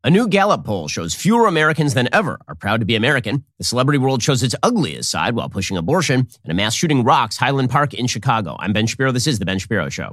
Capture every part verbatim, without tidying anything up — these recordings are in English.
A new Gallup poll shows fewer Americans than ever are proud to be American. The celebrity world shows its ugliest side while pushing abortion. And a mass shooting rocks Highland Park in Chicago. I'm Ben Shapiro. This is The Ben Shapiro Show.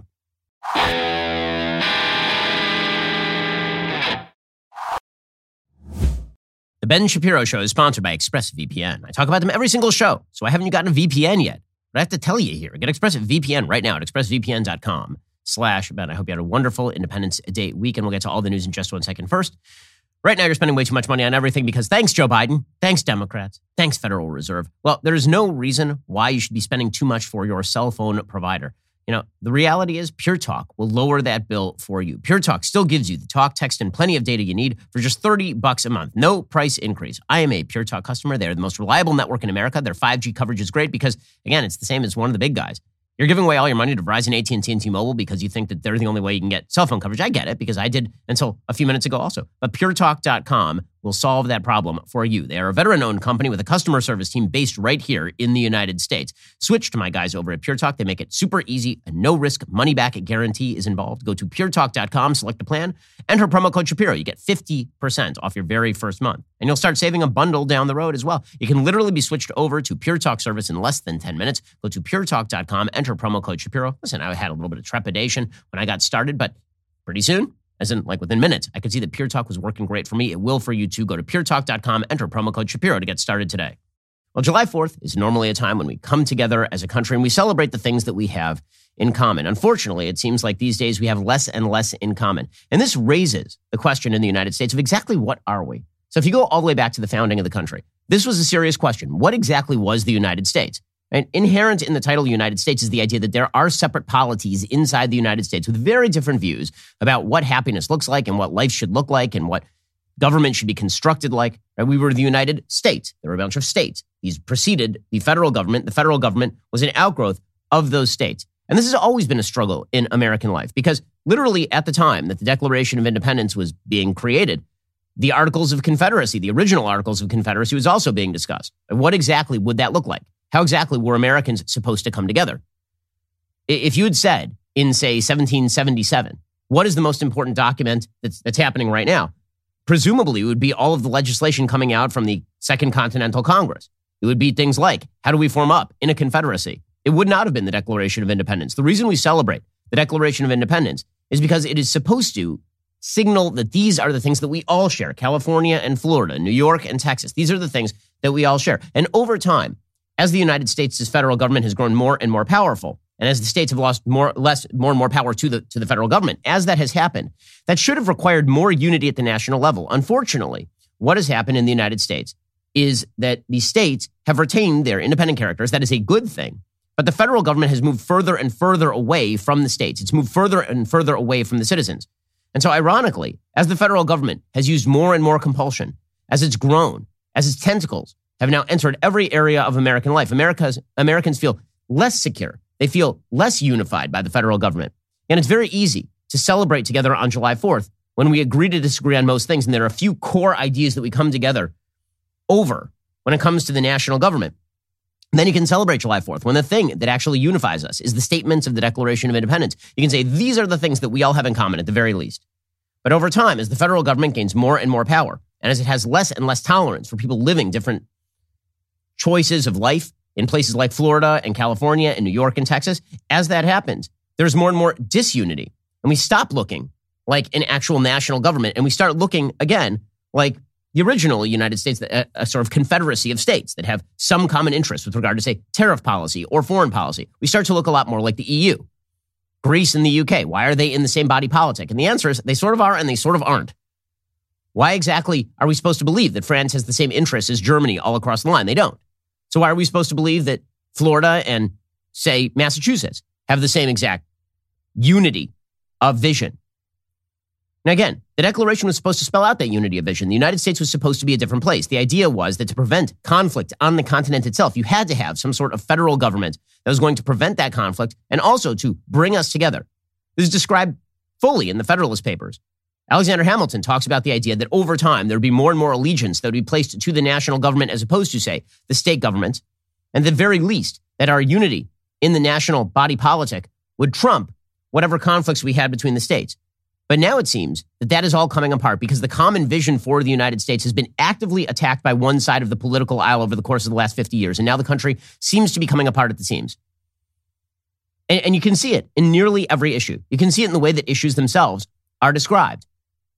The Ben Shapiro Show is sponsored by ExpressVPN. I talk about them every single show, so why haven't you gotten a V P N yet? But I have to tell you here, get ExpressVPN right now at expressvpn.com slash Ben. I hope you had a wonderful Independence Day week, and we'll get to all the news in just one second. First, right now you're spending way too much money on everything because thanks, Joe Biden, thanks, Democrats, thanks, Federal Reserve. Well, there is no reason why you should be spending too much for your cell phone provider. You know, the reality is Pure Talk will lower that bill for you. Pure Talk still gives you the talk, text, and plenty of data you need for just thirty bucks a month. No price increase. I am a Pure Talk customer. They're the most reliable network in America. Their five G coverage is great because, again, it's the same as one of the big guys. You're giving away all your money to Verizon, A T and T, and T-Mobile because you think that they're the only way you can get cell phone coverage. I get it because I did until a few minutes ago also. But pure talk dot com will solve that problem for you. They are a veteran-owned company with a customer service team based right here in the United States. Switch to my guys over at Pure Talk. They make it super easy. A no-risk money-back guarantee is involved. Go to pure talk dot com, select a plan, enter promo code Shapiro. You get fifty percent off your very first month. And you'll start saving a bundle down the road as well. You can literally be switched over to Pure Talk service in less than ten minutes. Go to pure talk dot com, enter promo code Shapiro. Listen, I had a little bit of trepidation when I got started, but pretty soon, as in like within minutes, I could see that Pure Talk was working great for me. It will for you too. Go to pure talk dot com, enter promo code Shapiro to get started today. Well, July fourth is normally a time when we come together as a country and we celebrate the things that we have in common. Unfortunately, it seems like these days we have less and less in common. And this raises the question in the United States of exactly what are we? So if you go all the way back to the founding of the country, this was a serious question. What exactly was the United States? And inherent in the title United States is the idea that there are separate polities inside the United States with very different views about what happiness looks like and what life should look like and what government should be constructed like. And we were the United States. There were a bunch of states. These preceded the federal government. The federal government was an outgrowth of those states. And this has always been a struggle in American life because literally at the time that the Declaration of Independence was being created, the Articles of Confederacy, the original Articles of Confederacy was also being discussed. And what exactly would that look like? How exactly were Americans supposed to come together? If you had said in, say, seventeen seventy-seven, what is the most important document that's, that's happening right now? Presumably, it would be all of the legislation coming out from the Second Continental Congress. It would be things like, how do we form up in a confederacy? It would not have been the Declaration of Independence. The reason we celebrate the Declaration of Independence is because it is supposed to signal that these are the things that we all share. California and Florida, New York and Texas. These are the things that we all share. And over time, as the United States' federal government has grown more and more powerful, and as the states have lost more, less, more and more power to the, to the federal government, as that has happened, that should have required more unity at the national level. Unfortunately, what has happened in the United States is that the states have retained their independent characters. That is a good thing. But the federal government has moved further and further away from the states. It's moved further and further away from the citizens. And so ironically, as the federal government has used more and more compulsion, as it's grown, as its tentacles have now entered every area of American life, America's, Americans feel less secure. They feel less unified by the federal government. And it's very easy to celebrate together on July fourth when we agree to disagree on most things. And there are a few core ideas that we come together over when it comes to the national government. And then you can celebrate July fourth when the thing that actually unifies us is the statements of the Declaration of Independence. You can say these are the things that we all have in common at the very least. But over time, as the federal government gains more and more power, and as it has less and less tolerance for people living different choices of life in places like Florida and California and New York and Texas, as that happens, there's more and more disunity. And we stop looking like an actual national government, and we start looking, again, like the original United States, a, a sort of confederacy of states that have some common interests with regard to, say, tariff policy or foreign policy. We start to look a lot more like the E U. Greece and the U K, why are they in the same body politic? And the answer is they sort of are and they sort of aren't. Why exactly are we supposed to believe that France has the same interests as Germany all across the line? They don't. So why are we supposed to believe that Florida and, say, Massachusetts have the same exact unity of vision? And again, the Declaration was supposed to spell out that unity of vision. The United States was supposed to be a different place. The idea was that to prevent conflict on the continent itself, you had to have some sort of federal government that was going to prevent that conflict and also to bring us together. This is described fully in the Federalist Papers. Alexander Hamilton talks about the idea that over time, there would be more and more allegiance that would be placed to the national government as opposed to, say, the state governments. And at the very least, that our unity in the national body politic would trump whatever conflicts we had between the states. But now it seems that that is all coming apart because the common vision for the United States has been actively attacked by one side of the political aisle over the course of the last fifty years. And now the country seems to be coming apart at the seams. And, and you can see it in nearly every issue. You can see it in the way that issues themselves are described.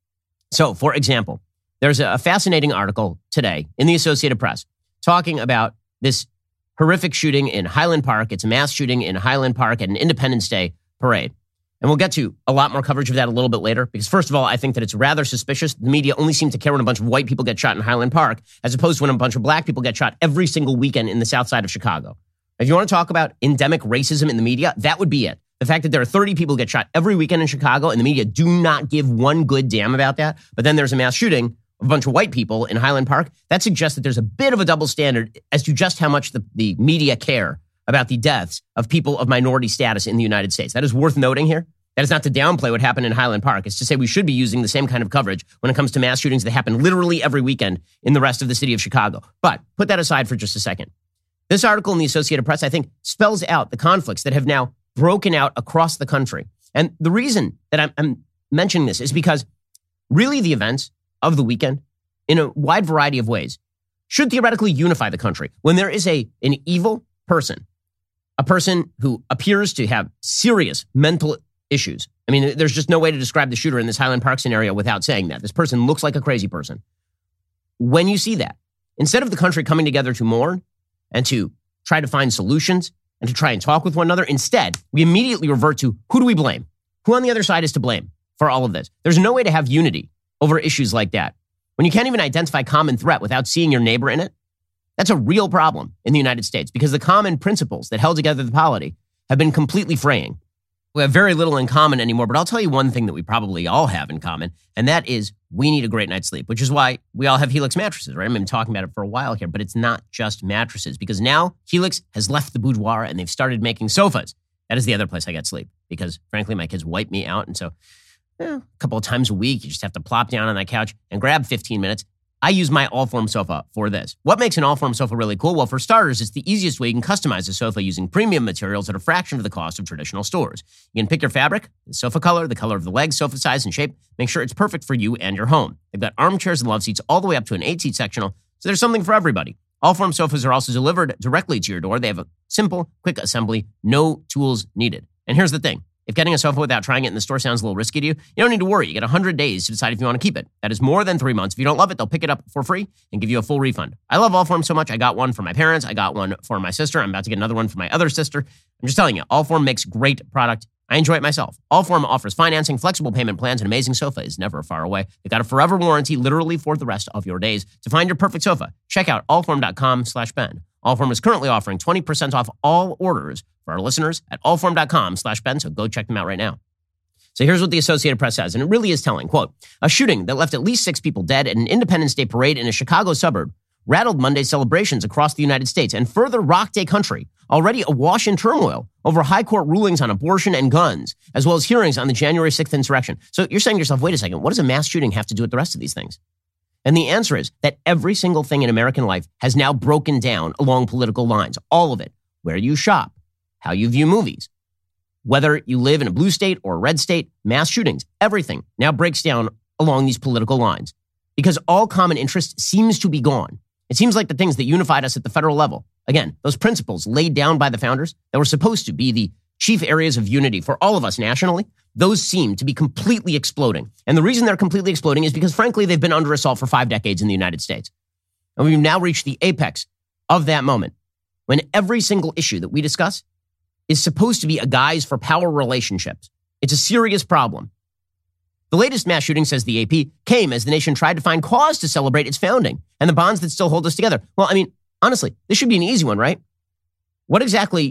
So, for example, there's a fascinating article today in the Associated Press talking about this horrific shooting in Highland Park. It's a mass shooting in Highland Park at an Independence Day parade. And we'll get to a lot more coverage of that a little bit later, because first of all, I think that it's rather suspicious. The media only seem to care when a bunch of white people get shot in Highland Park, as opposed to when a bunch of black people get shot every single weekend in the south side of Chicago. If you want to talk about endemic racism in the media, that would be it. The fact that there are thirty people who get shot every weekend in Chicago and the media do not give one good damn about that, but then there's a mass shooting of a bunch of white people in Highland Park, that suggests that there's a bit of a double standard as to just how much the, the media care about the deaths of people of minority status in the United States. That is worth noting here. That is not to downplay what happened in Highland Park. It's to say we should be using the same kind of coverage when it comes to mass shootings that happen literally every weekend in the rest of the city of Chicago. But put that aside for just a second. This article in the Associated Press, I think, spells out the conflicts that have now broken out across the country. And the reason that I'm, I'm mentioning this is because really the events of the weekend, in a wide variety of ways, should theoretically unify the country. When there is a an evil person, a person who appears to have serious mental issues. I mean, there's just no way to describe the shooter in this Highland Park scenario without saying that. This person looks like a crazy person. When you see that, instead of the country coming together to mourn and to try to find solutions and to try and talk with one another, instead, we immediately revert to who do we blame? Who on the other side is to blame for all of this? There's no way to have unity over issues like that. When you can't even identify common threat without seeing your neighbor in it, that's a real problem in the United States because the common principles that held together the polity have been completely fraying. We have very little in common anymore, but I'll tell you one thing that we probably all have in common, and that is we need a great night's sleep, which is why we all have Helix mattresses, right? I've been talking about it for a while here, but it's not just mattresses because now Helix has left the boudoir and they've started making sofas. That is the other place I get sleep because, frankly, my kids wipe me out. And so eh, a couple of times a week, you just have to plop down on that couch and grab fifteen minutes. I use my Allform sofa for this. What makes an Allform sofa really cool? Well, for starters, it's the easiest way you can customize a sofa using premium materials at a fraction of the cost of traditional stores. You can pick your fabric, the sofa color, the color of the legs, sofa size, and shape. Make sure it's perfect for you and your home. They've got armchairs and love seats all the way up to an eight-seat sectional, so there's something for everybody. Allform sofas are also delivered directly to your door. They have a simple, quick assembly, no tools needed. And here's the thing. If getting a sofa without trying it in the store sounds a little risky to you, you don't need to worry. You get one hundred days to decide if you want to keep it. That is more than three months. If you don't love it, they'll pick it up for free and give you a full refund. I love Allform so much. I got one for my parents. I got one for my sister. I'm about to get another one for my other sister. I'm just telling you, Allform makes great product. I enjoy it myself. Allform offers financing, flexible payment plans, and amazing sofa is never far away. They've got a forever warranty, literally for the rest of your days. To find your perfect sofa, check out allform.com slash Ben. Allform is currently offering twenty percent off all orders for our listeners at allform.com slash Ben, so go check them out right now. So here's what the Associated Press says, and it really is telling. Quote, a shooting that left at least six people dead at an Independence Day parade in a Chicago suburb rattled Monday's celebrations across the United States and further rocked a country already awash in turmoil over high court rulings on abortion and guns, as well as hearings on the January sixth insurrection. So you're saying to yourself, wait a second, what does a mass shooting have to do with the rest of these things? And the answer is that every single thing in American life has now broken down along political lines. All of it. Where you shop, how you view movies, whether you live in a blue state or a red state, mass shootings, everything now breaks down along these political lines because all common interest seems to be gone. It seems like the things that unified us at the federal level, again, those principles laid down by the founders that were supposed to be the chief areas of unity for all of us nationally, those seem to be completely exploding. And the reason they're completely exploding is because, frankly, they've been under assault for five decades in the United States. And we've now reached the apex of that moment when every single issue that we discuss is supposed to be a guise for power relationships. It's a serious problem. The latest mass shooting, says the A P, came as the nation tried to find cause to celebrate its founding and the bonds that still hold us together. Well, I mean, honestly, this should be an easy one, right? What exactly,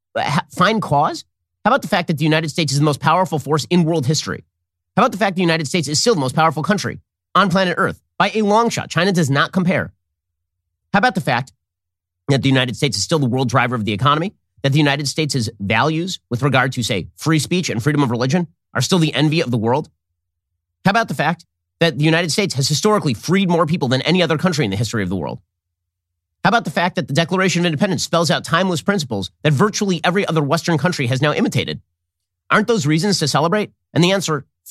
find cause? How about the fact that the United States is the most powerful force in world history? How about the fact the United States is still the most powerful country on planet Earth by a long shot? China does not compare. How about the fact that the United States is still the world driver of the economy? That the United States' values with regard to, say, free speech and freedom of religion are still the envy of the world? How about the fact that the United States has historically freed more people than any other country in the history of the world? How about the fact that the Declaration of Independence spells out timeless principles that virtually every other Western country has now imitated? Aren't those reasons to celebrate? And the answer,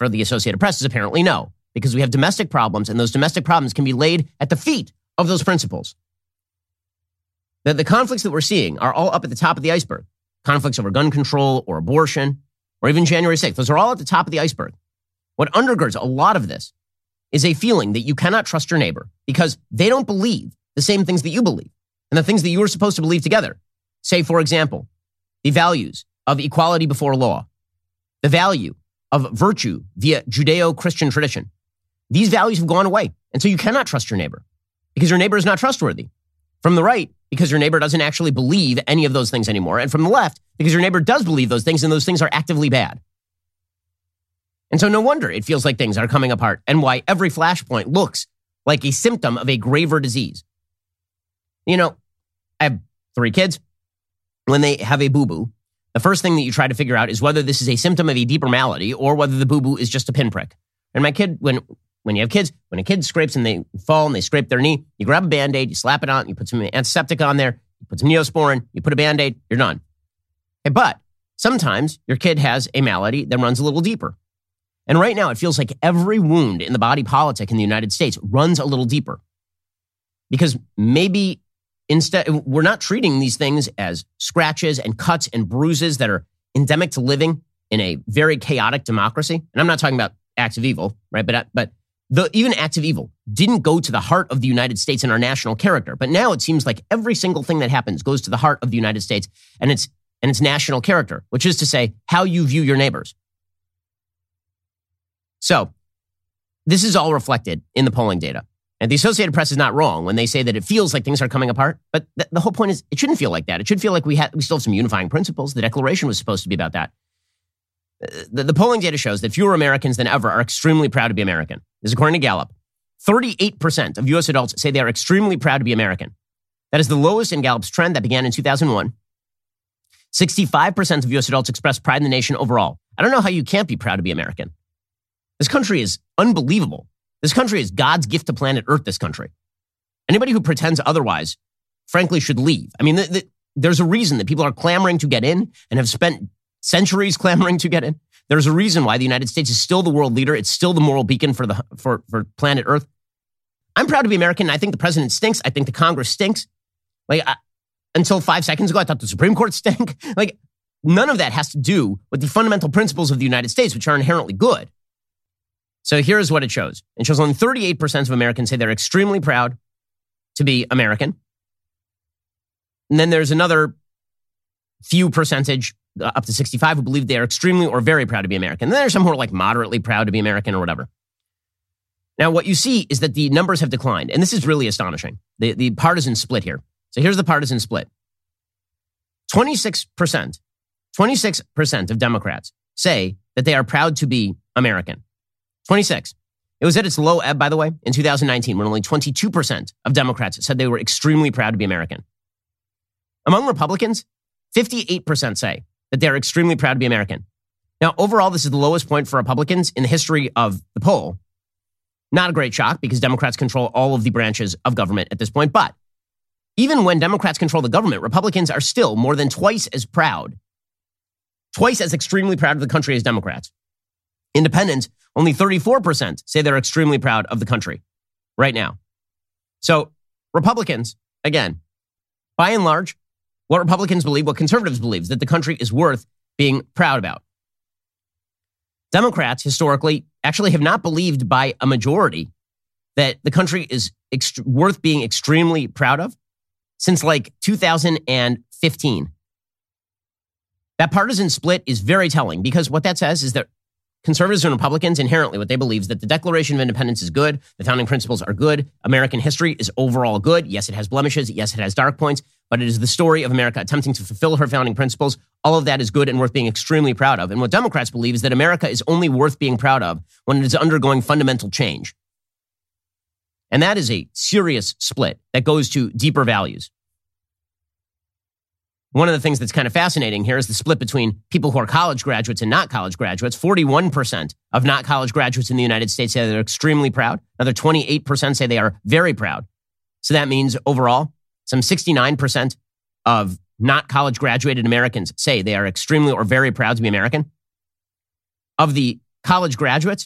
for the Associated Press is apparently no, because we have domestic problems, and those domestic problems can be laid at the feet of those principles. The, the conflicts that we're seeing are all up at the top of the iceberg. Conflicts over gun control or abortion or even January sixth. Those are all at the top of the iceberg. What undergirds a lot of this is a feeling that you cannot trust your neighbor because they don't believe the same things that you believe and the things that you are supposed to believe together. Say, for example, the values of equality before law, the value of virtue via Judeo-Christian tradition. These values have gone away. And so you cannot trust your neighbor because your neighbor is not trustworthy. From the right, because your neighbor doesn't actually believe any of those things anymore. And from the left, because your neighbor does believe those things and those things are actively bad. And so no wonder it feels like things are coming apart and why every flashpoint looks like a symptom of a graver disease. You know, I have three kids. When they have a boo-boo, the first thing that you try to figure out is whether this is a symptom of a deeper malady or whether the boo-boo is just a pinprick. And my kid, when when you have kids, when a kid scrapes and they fall and they scrape their knee, you grab a Band-Aid, you slap it on, you put some antiseptic on there, you put some Neosporin, you put a Band-Aid, you're done. Okay, but sometimes your kid has a malady that runs a little deeper. And right now it feels like every wound in the body politic in the United States runs a little deeper. Because maybe instead, we're not treating these things as scratches and cuts and bruises that are endemic to living in a very chaotic democracy. And I'm not talking about acts of evil, right? But, but the, even acts of evil didn't go to the heart of the United States and our national character. But now it seems like every single thing that happens goes to the heart of the United States and its, and its national character, which is to say how you view your neighbors. So this is all reflected in the polling data. And the Associated Press is not wrong when they say that it feels like things are coming apart. But th- the whole point is it shouldn't feel like that. It should feel like we, ha- we still have some unifying principles. The Declaration was supposed to be about that. The, the polling data shows that fewer Americans than ever are extremely proud to be American. This is according to Gallup. thirty-eight percent of U S adults say they are extremely proud to be American. That is the lowest in Gallup's trend that began in two thousand one. sixty-five percent of U S adults express pride in the nation overall. I don't know how you can't be proud to be American. This country is unbelievable. This country is God's gift to planet Earth, this country. Anybody who pretends otherwise, frankly, should leave. I mean, the, the, there's a reason that people are clamoring to get in and have spent centuries clamoring to get in. There's a reason why the United States is still the world leader. It's still the moral beacon for the for, for planet Earth. I'm proud to be American. I think the president stinks. I think the Congress stinks. Like I, until five seconds ago, I thought the Supreme Court stank. Like none of that has to do with the fundamental principles of the United States, which are inherently good. So here's what it shows. It shows only thirty-eight percent of Americans say they're extremely proud to be American. And then there's another few percentage, uh, up to sixty-five, who believe they are extremely or very proud to be American. And then there's some who are like moderately proud to be American or whatever. Now, what you see is that the numbers have declined. And this is really astonishing. The, the partisan split here. So here's the partisan split. twenty-six percent, twenty-six percent of Democrats say that they are proud to be American. twenty-six. It was at its low ebb, by the way, in two thousand nineteen, when only twenty-two percent of Democrats said they were extremely proud to be American. Among Republicans, fifty-eight percent say that they're extremely proud to be American. Now, overall, this is the lowest point for Republicans in the history of the poll. Not a great shock because Democrats control all of the branches of government at this point. But even when Democrats control the government, Republicans are still more than twice as proud, twice as extremely proud of the country as Democrats. Independents, only thirty-four percent say they're extremely proud of the country right now. So Republicans, again, by and large, what Republicans believe, what conservatives believe, is that the country is worth being proud about. Democrats, historically, actually have not believed by a majority that the country is ext- worth being extremely proud of since like two thousand fifteen. That partisan split is very telling because what that says is that conservatives and Republicans, inherently, what they believe is that the Declaration of Independence is good, the founding principles are good, American history is overall good. Yes, it has blemishes. Yes, it has dark points, but it is the story of America attempting to fulfill her founding principles. All of that is good and worth being extremely proud of. And what Democrats believe is that America is only worth being proud of when it is undergoing fundamental change. And that is a serious split that goes to deeper values. One of the things that's kind of fascinating here is the split between people who are college graduates and not college graduates. forty-one percent of not college graduates in the United States say they're extremely proud. Another twenty-eight percent say they are very proud. So that means overall, some sixty-nine percent of not college graduated Americans say they are extremely or very proud to be American. Of the college graduates,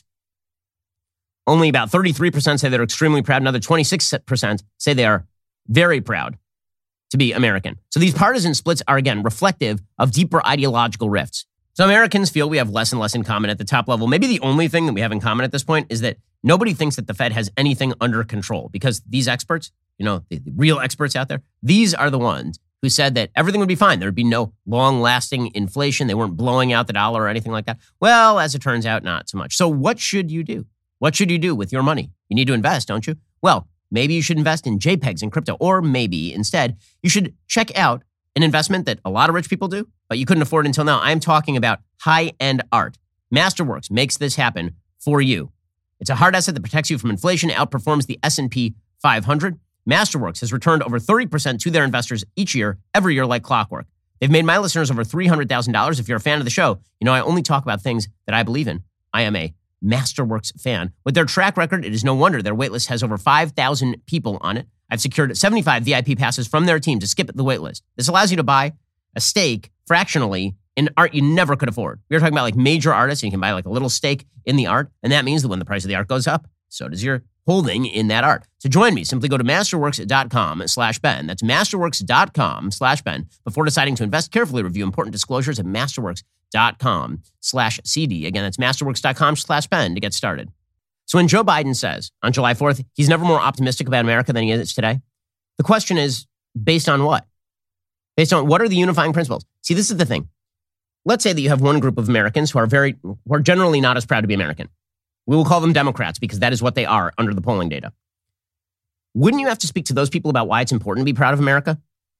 only about thirty-three percent say they're extremely proud. Another twenty-six percent say they are very proud to be American. So these partisan splits are, again, reflective of deeper ideological rifts. So Americans feel we have less and less in common at the top level. Maybe the only thing that we have in common at this point is that nobody thinks that the Fed has anything under control, because these experts, you know, the, the real experts out there, these are the ones who said that everything would be fine. There would be no long-lasting inflation. They weren't blowing out the dollar or anything like that. Well, as it turns out, not so much. So what should you do? What should you do with your money? You need to invest, don't you? Well, maybe you should invest in JPEGs and crypto, or maybe instead you should check out an investment that a lot of rich people do, but you couldn't afford until now. I'm talking about high-end art. Masterworks makes this happen for you. It's a hard asset that protects you from inflation, outperforms the S and P five hundred. Masterworks has returned over thirty percent to their investors each year, every year like clockwork. They've made my listeners over three hundred thousand dollars. If you're a fan of the show, you know I only talk about things that I believe in. I am a Masterworks fan. With their track record, it is no wonder their waitlist has over five thousand people on it. I've secured seventy-five V I P passes from their team to skip the waitlist. This allows you to buy a stake fractionally in art you never could afford. We were talking about like major artists, and you can buy like a little stake in the art, and that means that when the price of the art goes up, so does your holding in that art. To join me, simply go to masterworks.com slash Ben. That's masterworks.com slash Ben. Before deciding to invest, carefully review important disclosures at masterworks.com slash CD. Again, that's masterworks.com slash Ben to get started. So when Joe Biden says on July fourth, he's never more optimistic about America than he is today, the question is, based on what? Based on what are the unifying principles? See, this is the thing. Let's say that you have one group of Americans who are very, who are generally not as proud to be American. We will call them Democrats because that is what they are under the polling data. Wouldn't you have to speak to those people about why it's important to be proud of America?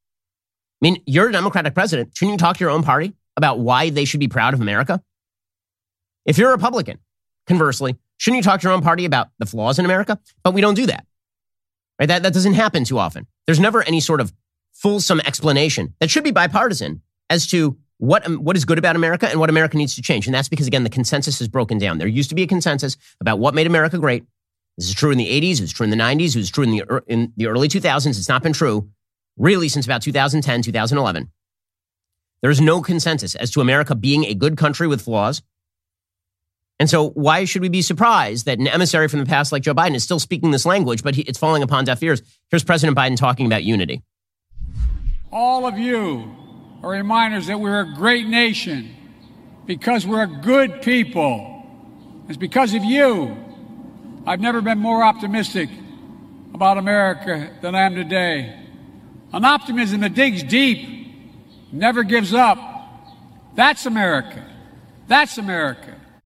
I mean, you're a Democratic president. Shouldn't you talk to your own party about why they should be proud of America? If you're a Republican, conversely, shouldn't you talk to your own party about the flaws in America? But we don't do that. Right? That, that doesn't happen too often. There's never any sort of fulsome explanation that should be bipartisan as to what, what is good about America and what America needs to change. And that's because, again, the consensus is broken down. There used to be a consensus about what made America great. This is true in the eighties. It was true in the nineties. It was true in the, in the early two thousands. It's not been true really since about two thousand ten, two thousand eleven. There's no consensus as to America being a good country with flaws. And so why should we be surprised that an emissary from the past like Joe Biden is still speaking this language, but he, it's falling upon deaf ears? Here's President Biden talking about unity. All of you are reminders that we're a great nation because we're a good people. It's because of you. I've never been more optimistic about America than I am today. An optimism that digs deep, never gives up. That's America. That's America.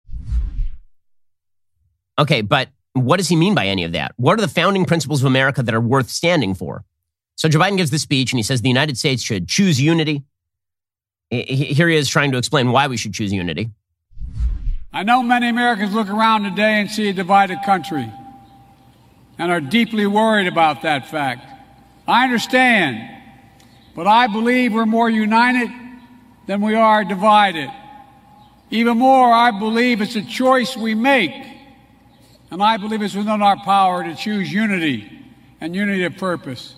Okay, but what does he mean by any of that? What are the founding principles of America that are worth standing for? So Joe Biden gives this speech and he says the United States should choose unity. Here he is trying to explain why we should choose unity. I know many Americans look around today and see a divided country and are deeply worried about that fact. I understand, but I believe we're more united than we are divided. Even more, I believe it's a choice we make. And I believe it's within our power to choose unity and unity of purpose.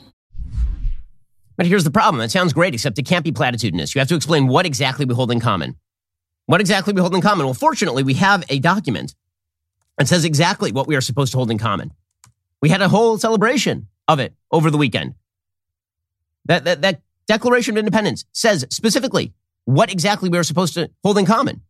But here's the problem. It sounds great, except it can't be platitudinous. You have to explain what exactly we hold in common. What exactly we hold in common? Well, fortunately, we have a document that says exactly what we are supposed to hold in common. We had a whole celebration of it over the weekend. That, that, that Declaration of Independence says specifically what exactly we are supposed to hold in common.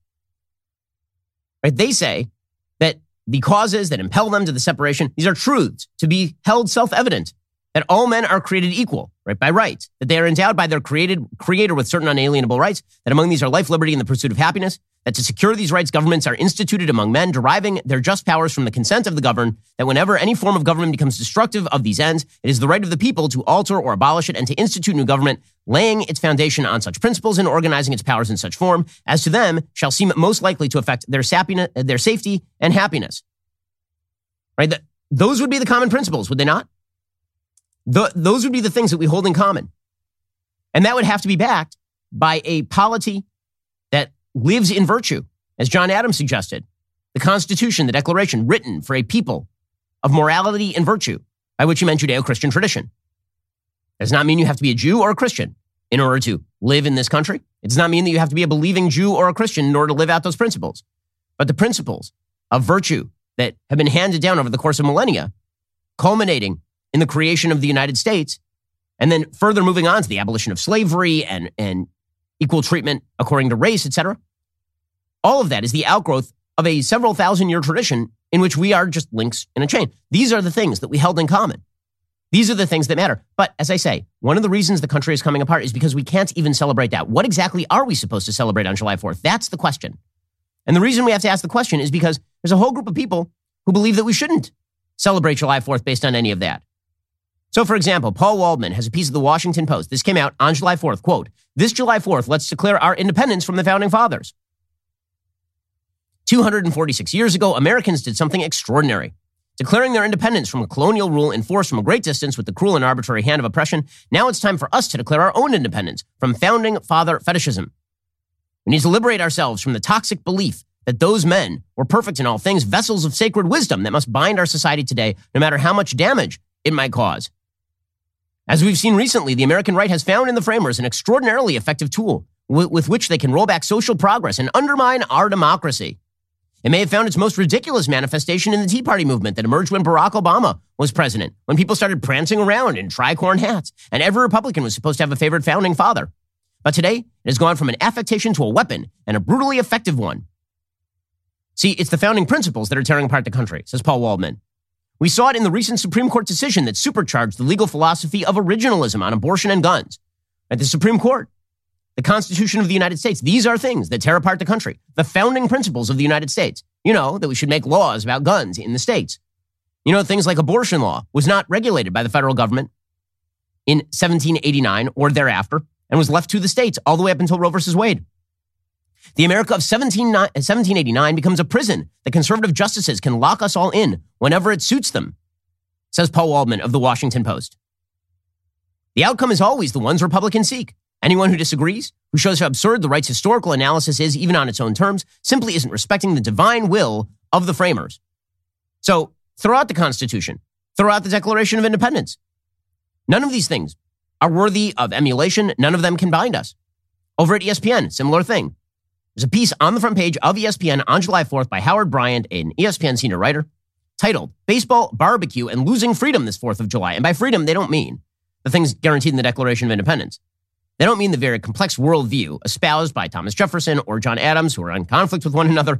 Right? They say that the causes that impel them to the separation, these are truths to be held self-evident, that all men are created equal, right, by rights, that they are endowed by their created creator with certain unalienable rights, that among these are life, liberty, and the pursuit of happiness, that to secure these rights, governments are instituted among men, deriving their just powers from the consent of the governed, that whenever any form of government becomes destructive of these ends, it is the right of the people to alter or abolish it and to institute new government, laying its foundation on such principles and organizing its powers in such form as to them shall seem most likely to affect their, sapina, their safety and happiness. Right? The, those would be the common principles, would they not? The, those would be the things that we hold in common. And that would have to be backed by a polity that lives in virtue, as John Adams suggested. The Constitution, the Declaration, written for a people of morality and virtue, by which he meant Judeo-Christian tradition. It does not mean you have to be a Jew or a Christian in order to live in this country. It does not mean that you have to be a believing Jew or a Christian in order to live out those principles. but the principles of virtue that have been handed down over the course of millennia, culminating in the creation of the United States, and then further moving on to the abolition of slavery and, and equal treatment according to race, et cetera. All of that is the outgrowth of a several thousand year tradition in which we are just links in a chain. These are the things that we held in common. These are the things that matter. But as I say, one of the reasons the country is coming apart is because we can't even celebrate that. What exactly are we supposed to celebrate on July fourth? That's the question. And the reason we have to ask the question is because there's a whole group of people who believe that we shouldn't celebrate July fourth based on any of that. So, for example, Paul Waldman has a piece of the Washington Post. This came out on July fourth. Quote, "This July fourth, let's declare our independence from the founding fathers. two hundred forty-six years ago, Americans did something extraordinary. Declaring their independence from colonial rule enforced from a great distance with the cruel and arbitrary hand of oppression, now it's time for us to declare our own independence from founding father fetishism. We need to liberate ourselves from the toxic belief that those men were perfect in all things, vessels of sacred wisdom that must bind our society today, no matter how much damage it might cause. As we've seen recently, the American right has found in the framers an extraordinarily effective tool w- with which they can roll back social progress and undermine our democracy. It may have found its most ridiculous manifestation in the Tea Party movement that emerged when Barack Obama was president, when people started prancing around in tricorn hats, and every Republican was supposed to have a favorite founding father. But today, it has gone from an affectation to a weapon, and a brutally effective one. See, it's the founding principles that are tearing apart the country," says Paul Waldman. "We saw it in the recent Supreme Court decision that supercharged the legal philosophy of originalism on abortion and guns. At the Supreme Court, the Constitution of the United States, these are things that tear apart the country. The founding principles of the United States. You know, that we should make laws about guns in the states. You know, things like abortion law was not regulated by the federal government in seventeen eighty-nine or thereafter and was left to the states all the way up until Roe versus Wade. The America of seventeen eighty-nine becomes a prison that conservative justices can lock us all in whenever it suits them," says Paul Waldman of the Washington Post. "The outcome is always the ones Republicans seek. Anyone who disagrees, who shows how absurd the right's historical analysis is, even on its own terms, simply isn't respecting the divine will of the framers. So throw out the Constitution. Throw out the Declaration of Independence. None of these things are worthy of emulation. None of them can bind us." Over at E S P N, similar thing. There's a piece on the front page of E S P N on July fourth by Howard Bryant, an E S P N senior writer, titled "Baseball, Barbecue, and Losing Freedom This fourth of July." And by freedom, they don't mean the things guaranteed in the Declaration of Independence. They don't mean the very complex worldview espoused by Thomas Jefferson or John Adams, who are in conflict with one another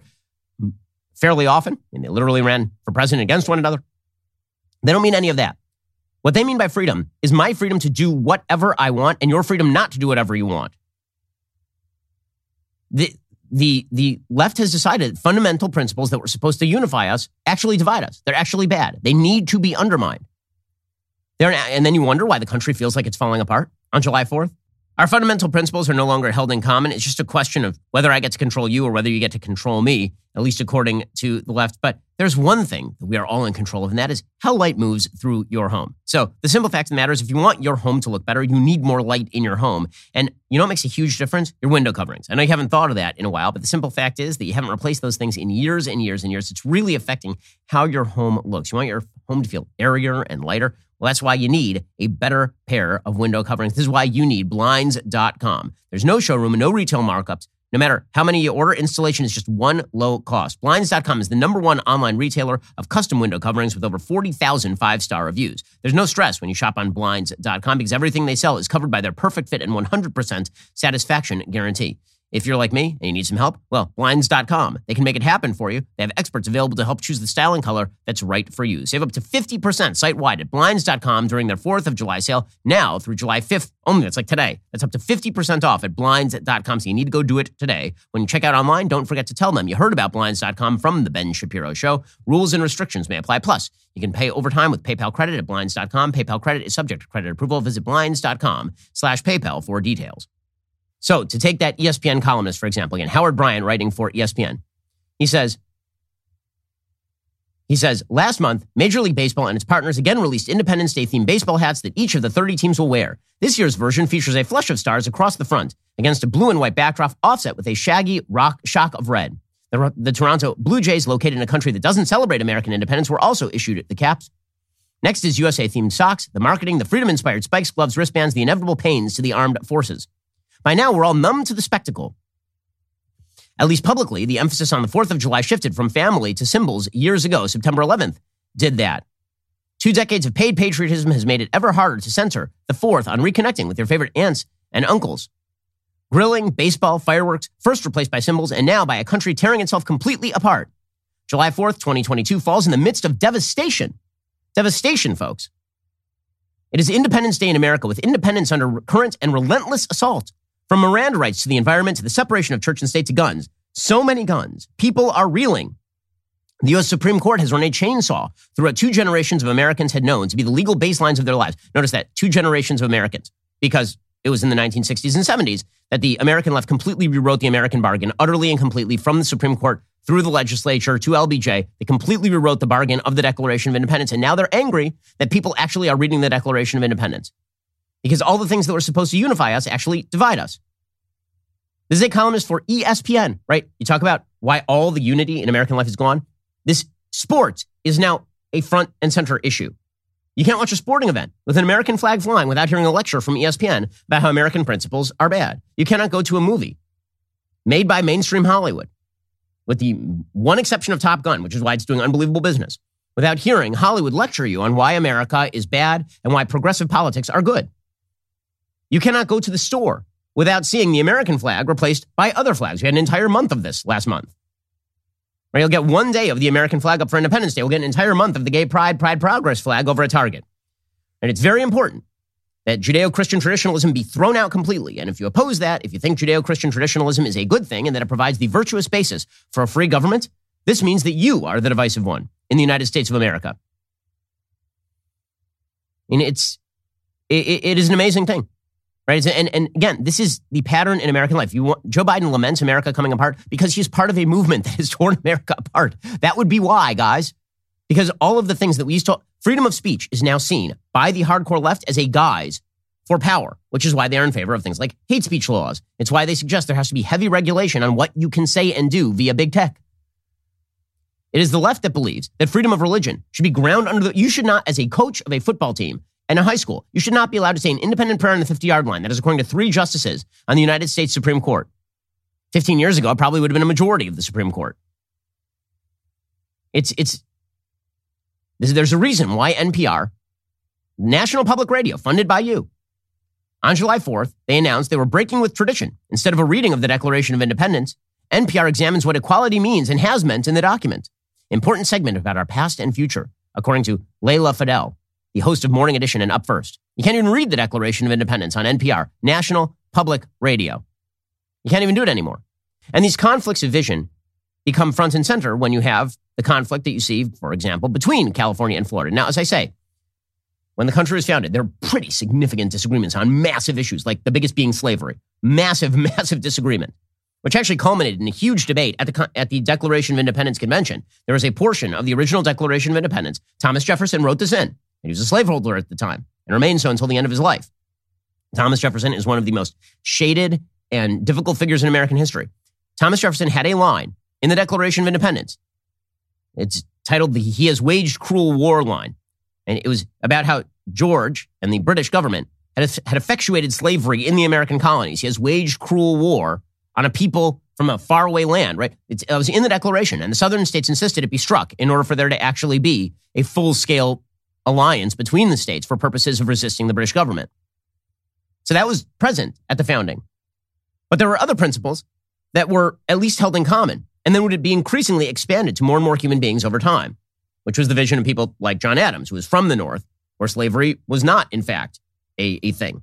fairly often, and they literally ran for president against one another. They don't mean any of that. What they mean by freedom is my freedom to do whatever I want and your freedom not to do whatever you want. The, the, the left has decided fundamental principles that were supposed to unify us actually divide us. They're actually bad. They need to be undermined. They're, and then you wonder why the country feels like it's falling apart on July fourth. Our fundamental principles are no longer held in common. It's just a question of whether I get to control you or whether you get to control me, at least according to the left. But there's one thing that we are all in control of, and that is how light moves through your home. So the simple fact of the matter is, if you want your home to look better, you need more light in your home. And you know what makes a huge difference? Your window coverings. I know you haven't thought of that in a while, but the simple fact is that you haven't replaced those things in years and years and years. It's really affecting how your home looks. You want your home to feel airier and lighter. Well, that's why you need a better pair of window coverings. This is why you need Blinds dot com. There's no showroom and no retail markups. No matter how many you order, installation is just one low cost. Blinds dot com is the number one online retailer of custom window coverings with over forty thousand five-star reviews. There's no stress when you shop on Blinds dot com because everything they sell is covered by their perfect fit and one hundred percent satisfaction guarantee. If you're like me and you need some help, well, Blinds dot com. They can make it happen for you. They have experts available to help choose the style and color that's right for you. Save up to fifty percent site-wide at Blinds dot com during their fourth of July sale, now through July fifth only. That's like today. That's up to fifty percent off at Blinds dot com, so you need to go do it today. When you check out online, don't forget to tell them you heard about Blinds dot com from The Ben Shapiro Show. Rules and restrictions may apply. Plus, you can pay over time with PayPal credit at Blinds dot com. PayPal credit is subject to credit approval. Visit Blinds dot com slash PayPal for details. So to take that E S P N columnist, for example, again, Howard Bryant writing for E S P N, he says, he says, last month, Major League Baseball and its partners again released Independence Day-themed baseball hats that each of the thirty teams will wear. This year's version features a flush of stars across the front against a blue and white backdrop offset with a shaggy rock shock of red. The, the Toronto Blue Jays, located in a country that doesn't celebrate American independence, were also issued the caps. Next is U S A-themed socks, the marketing, the freedom-inspired spikes, gloves, wristbands, the inevitable pains to the armed forces. By now, we're all numb to the spectacle. At least publicly, the emphasis on the fourth of July shifted from family to symbols years ago. September eleventh did that. Two decades of paid patriotism has made it ever harder to censor the fourth on reconnecting with your favorite aunts and uncles. Grilling, baseball, fireworks, first replaced by symbols, and now by a country tearing itself completely apart. July fourth, twenty twenty-two falls in the midst of devastation. Devastation, folks. It is Independence Day in America, with independence under current and relentless assault. From Miranda rights to the environment to the separation of church and state to guns. So many guns. People are reeling. The U S Supreme Court has run a chainsaw through what two generations of Americans had known to be the legal baselines of their lives. Notice that, two generations of Americans, because it was in the nineteen sixties and seventies that the American left completely rewrote the American bargain, utterly and completely, from the Supreme Court through the legislature to L B J. They completely rewrote the bargain of the Declaration of Independence, and now they're angry that people actually are reading the Declaration of Independence, because all the things that were supposed to unify us actually divide us. This is a columnist for E S P N, right? You talk about why all the unity in American life is gone. This sport is now a front and center issue. You can't watch a sporting event with an American flag flying without hearing a lecture from E S P N about how American principles are bad. You cannot go to a movie made by mainstream Hollywood, with the one exception of Top Gun, which is why it's doing unbelievable business, without hearing Hollywood lecture you on why America is bad and why progressive politics are good. You cannot go to the store without seeing the American flag replaced by other flags. We had an entire month of this last month. Right, you'll get one day of the American flag up for Independence Day. We'll get an entire month of the Gay Pride, Pride Progress flag over at Target. And it's very important that Judeo-Christian traditionalism be thrown out completely. And if you oppose that, if you think Judeo-Christian traditionalism is a good thing and that it provides the virtuous basis for a free government, this means that you are the divisive one in the United States of America. And it's, it, it is an amazing thing. Right? And, and again, this is the pattern in American life. You want, Joe Biden laments America coming apart because he's part of a movement that has torn America apart. That would be why, guys. Because all of the things that we used to... Freedom of speech is now seen by the hardcore left as a guise for power, which is why they're in favor of things like hate speech laws. It's why they suggest there has to be heavy regulation on what you can say and do via big tech. It is the left that believes that freedom of religion should be ground under the... You should not, as a coach of a football team, and in high school, you should not be allowed to say an independent prayer on the fifty-yard line. That is according to three justices on the United States Supreme Court. Fifteen years ago, it probably would have been a majority of the Supreme Court. It's, it's, there's a reason why N P R, National Public Radio, funded by you, on July fourth, they announced they were breaking with tradition. Instead of a reading of the Declaration of Independence, N P R examines what equality means and has meant in the document. Important segment about our past and future, according to Layla Fadel, the host of Morning Edition and Up First. You can't even read the Declaration of Independence on N P R, National Public Radio. You can't even do it anymore. And these conflicts of vision become front and center when you have the conflict that you see, for example, between California and Florida. Now, as I say, when the country was founded, there were pretty significant disagreements on massive issues, like the biggest being slavery. Massive, massive disagreement, which actually culminated in a huge debate at the, at the Declaration of Independence Convention. There was a portion of the original Declaration of Independence. Thomas Jefferson wrote this in. He was a slaveholder at the time and remained so until the end of his life. Thomas Jefferson is one of the most shaded and difficult figures in American history. Thomas Jefferson had a line in the Declaration of Independence. It's titled the He Has Waged Cruel War line. And it was about how George and the British government had, had effectuated slavery in the American colonies. He has waged cruel war on a people from a faraway land, right? It's, it was in the Declaration, and the southern states insisted it be struck in order for there to actually be a full-scale alliance between the states for purposes of resisting the British government. So that was present at the founding. But there were other principles that were at least held in common, and then would be increasingly expanded to more and more human beings over time, which was the vision of people like John Adams, who was from the North, where slavery was not, in fact, a, a thing.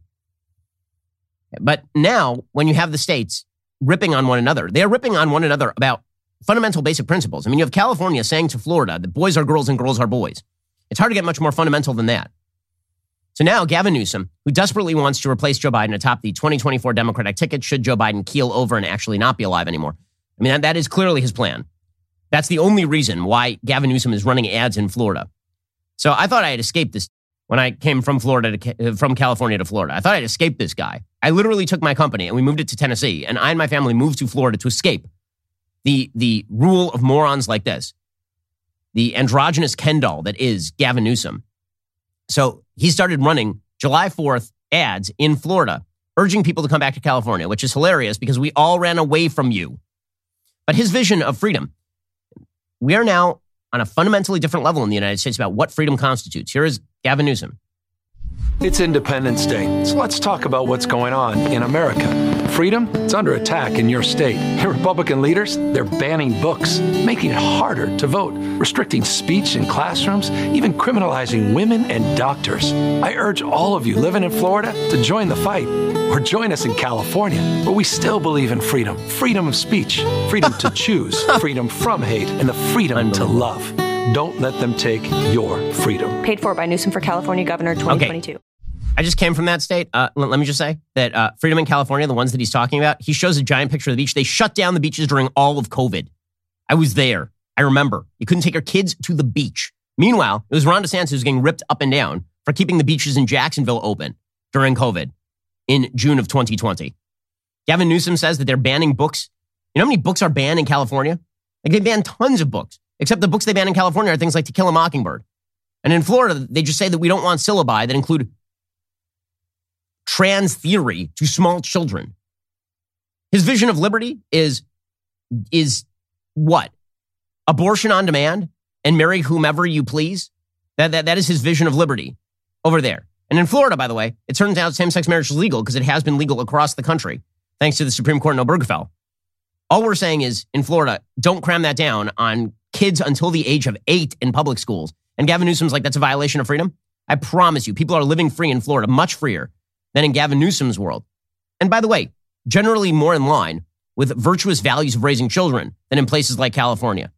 But now, when you have the states ripping on one another, they are ripping on one another about fundamental basic principles. I mean, you have California saying to Florida that boys are girls and girls are boys. It's hard to get much more fundamental than that. So now Gavin Newsom, who desperately wants to replace Joe Biden atop the twenty twenty-four Democratic ticket should Joe Biden keel over and actually not be alive anymore. I mean, that, that is clearly his plan. That's the only reason why Gavin Newsom is running ads in Florida. So I thought I had escaped this when I came from Florida to, from California to Florida. I thought I'd escaped this guy. I literally took my company and we moved it to Tennessee, and I and my family moved to Florida to escape the, the rule of morons like this. The androgynous Ken doll that is Gavin Newsom. So he started running July fourth ads in Florida, urging people to come back to California, which is hilarious because we all ran away from you. But his vision of freedom, we are now on a fundamentally different level in the United States about what freedom constitutes. Here is Gavin Newsom. It's Independence Day, so let's talk about what's going on in America. Freedom, it's under attack in your state. And Republican leaders, they're banning books, making it harder to vote, restricting speech in classrooms, even criminalizing women and doctors. I urge all of you living in Florida to join the fight, or join us in California, where we still believe in freedom. Freedom of speech, freedom to choose, freedom from hate, and the freedom to love. Don't let them take your freedom. Paid for by Newsom for California Governor twenty twenty-two. Okay. I just came from that state. Uh, let, let me just say that uh, freedom in California, the ones that he's talking about, he shows a giant picture of the beach. They shut down the beaches during all of COVID. I was there. I remember. You couldn't take your kids to the beach. Meanwhile, it was Ron DeSantis who was getting ripped up and down for keeping the beaches in Jacksonville open during COVID in June of twenty twenty. Gavin Newsom says that they're banning books. You know how many books are banned in California? Like they ban tons of books, except the books they ban in California are things like To Kill a Mockingbird. And in Florida, they just say that we don't want syllabi that include trans theory to small children. His vision of liberty is, is what? Abortion on demand and marry whomever you please? That, that, that is his vision of liberty over there. And in Florida, by the way, it turns out same-sex marriage is legal because it has been legal across the country, thanks to the Supreme Court in Obergefell. All we're saying is, in Florida, don't cram that down on kids until the age of eight in public schools. And Gavin Newsom's like, that's a violation of freedom? I promise you, people are living free in Florida, much freer than in Gavin Newsom's world. And by the way, generally more in line with virtuous values of raising children than in places like California.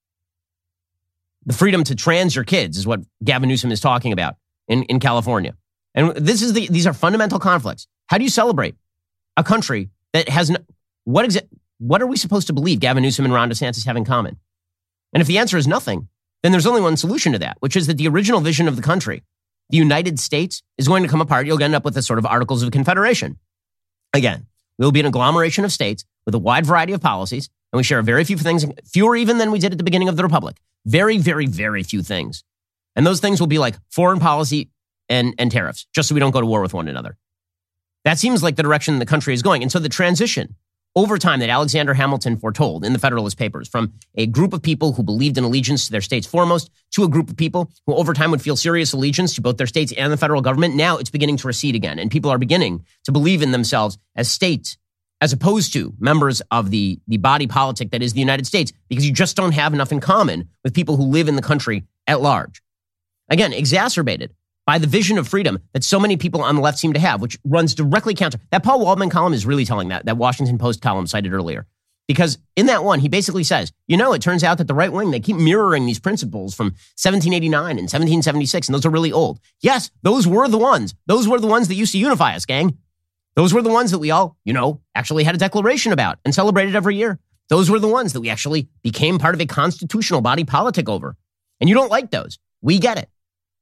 The freedom to trans your kids is what Gavin Newsom is talking about in, in California. And this is the, these are fundamental conflicts. How do you celebrate a country that has no, what exa- what are we supposed to believe Gavin Newsom and Ron DeSantis have in common? And if the answer is nothing, then there's only one solution to that, which is that the original vision of the country, the United States, is going to come apart. You'll end up with a sort of Articles of Confederation. Again, we'll be an agglomeration of states with a wide variety of policies, and we share very few things, fewer even than we did at the beginning of the Republic. Very, very, very few things. And those things will be like foreign policy and, and tariffs, just so we don't go to war with one another. That seems like the direction the country is going. And so the transition over time that Alexander Hamilton foretold in the Federalist Papers from a group of people who believed in allegiance to their states foremost to a group of people who over time would feel serious allegiance to both their states and the federal government, now it's beginning to recede again. And people are beginning to believe in themselves as states as opposed to members of the, the body politic that is the United States, because you just don't have enough in common with people who live in the country at large. Again, exacerbated by the vision of freedom that so many people on the left seem to have, which runs directly counter. That Paul Waldman column is really telling that, that Washington Post column cited earlier. Because in that one, he basically says, you know, it turns out that the right wing, they keep mirroring these principles from seventeen eighty-nine and seventeen seventy-six, and those are really old. Yes, those were the ones. Those were the ones that used to unify us, gang. Those were the ones that we all, you know, actually had a declaration about and celebrated every year. Those were the ones that we actually became part of a constitutional body politic over. And you don't like those. We get it.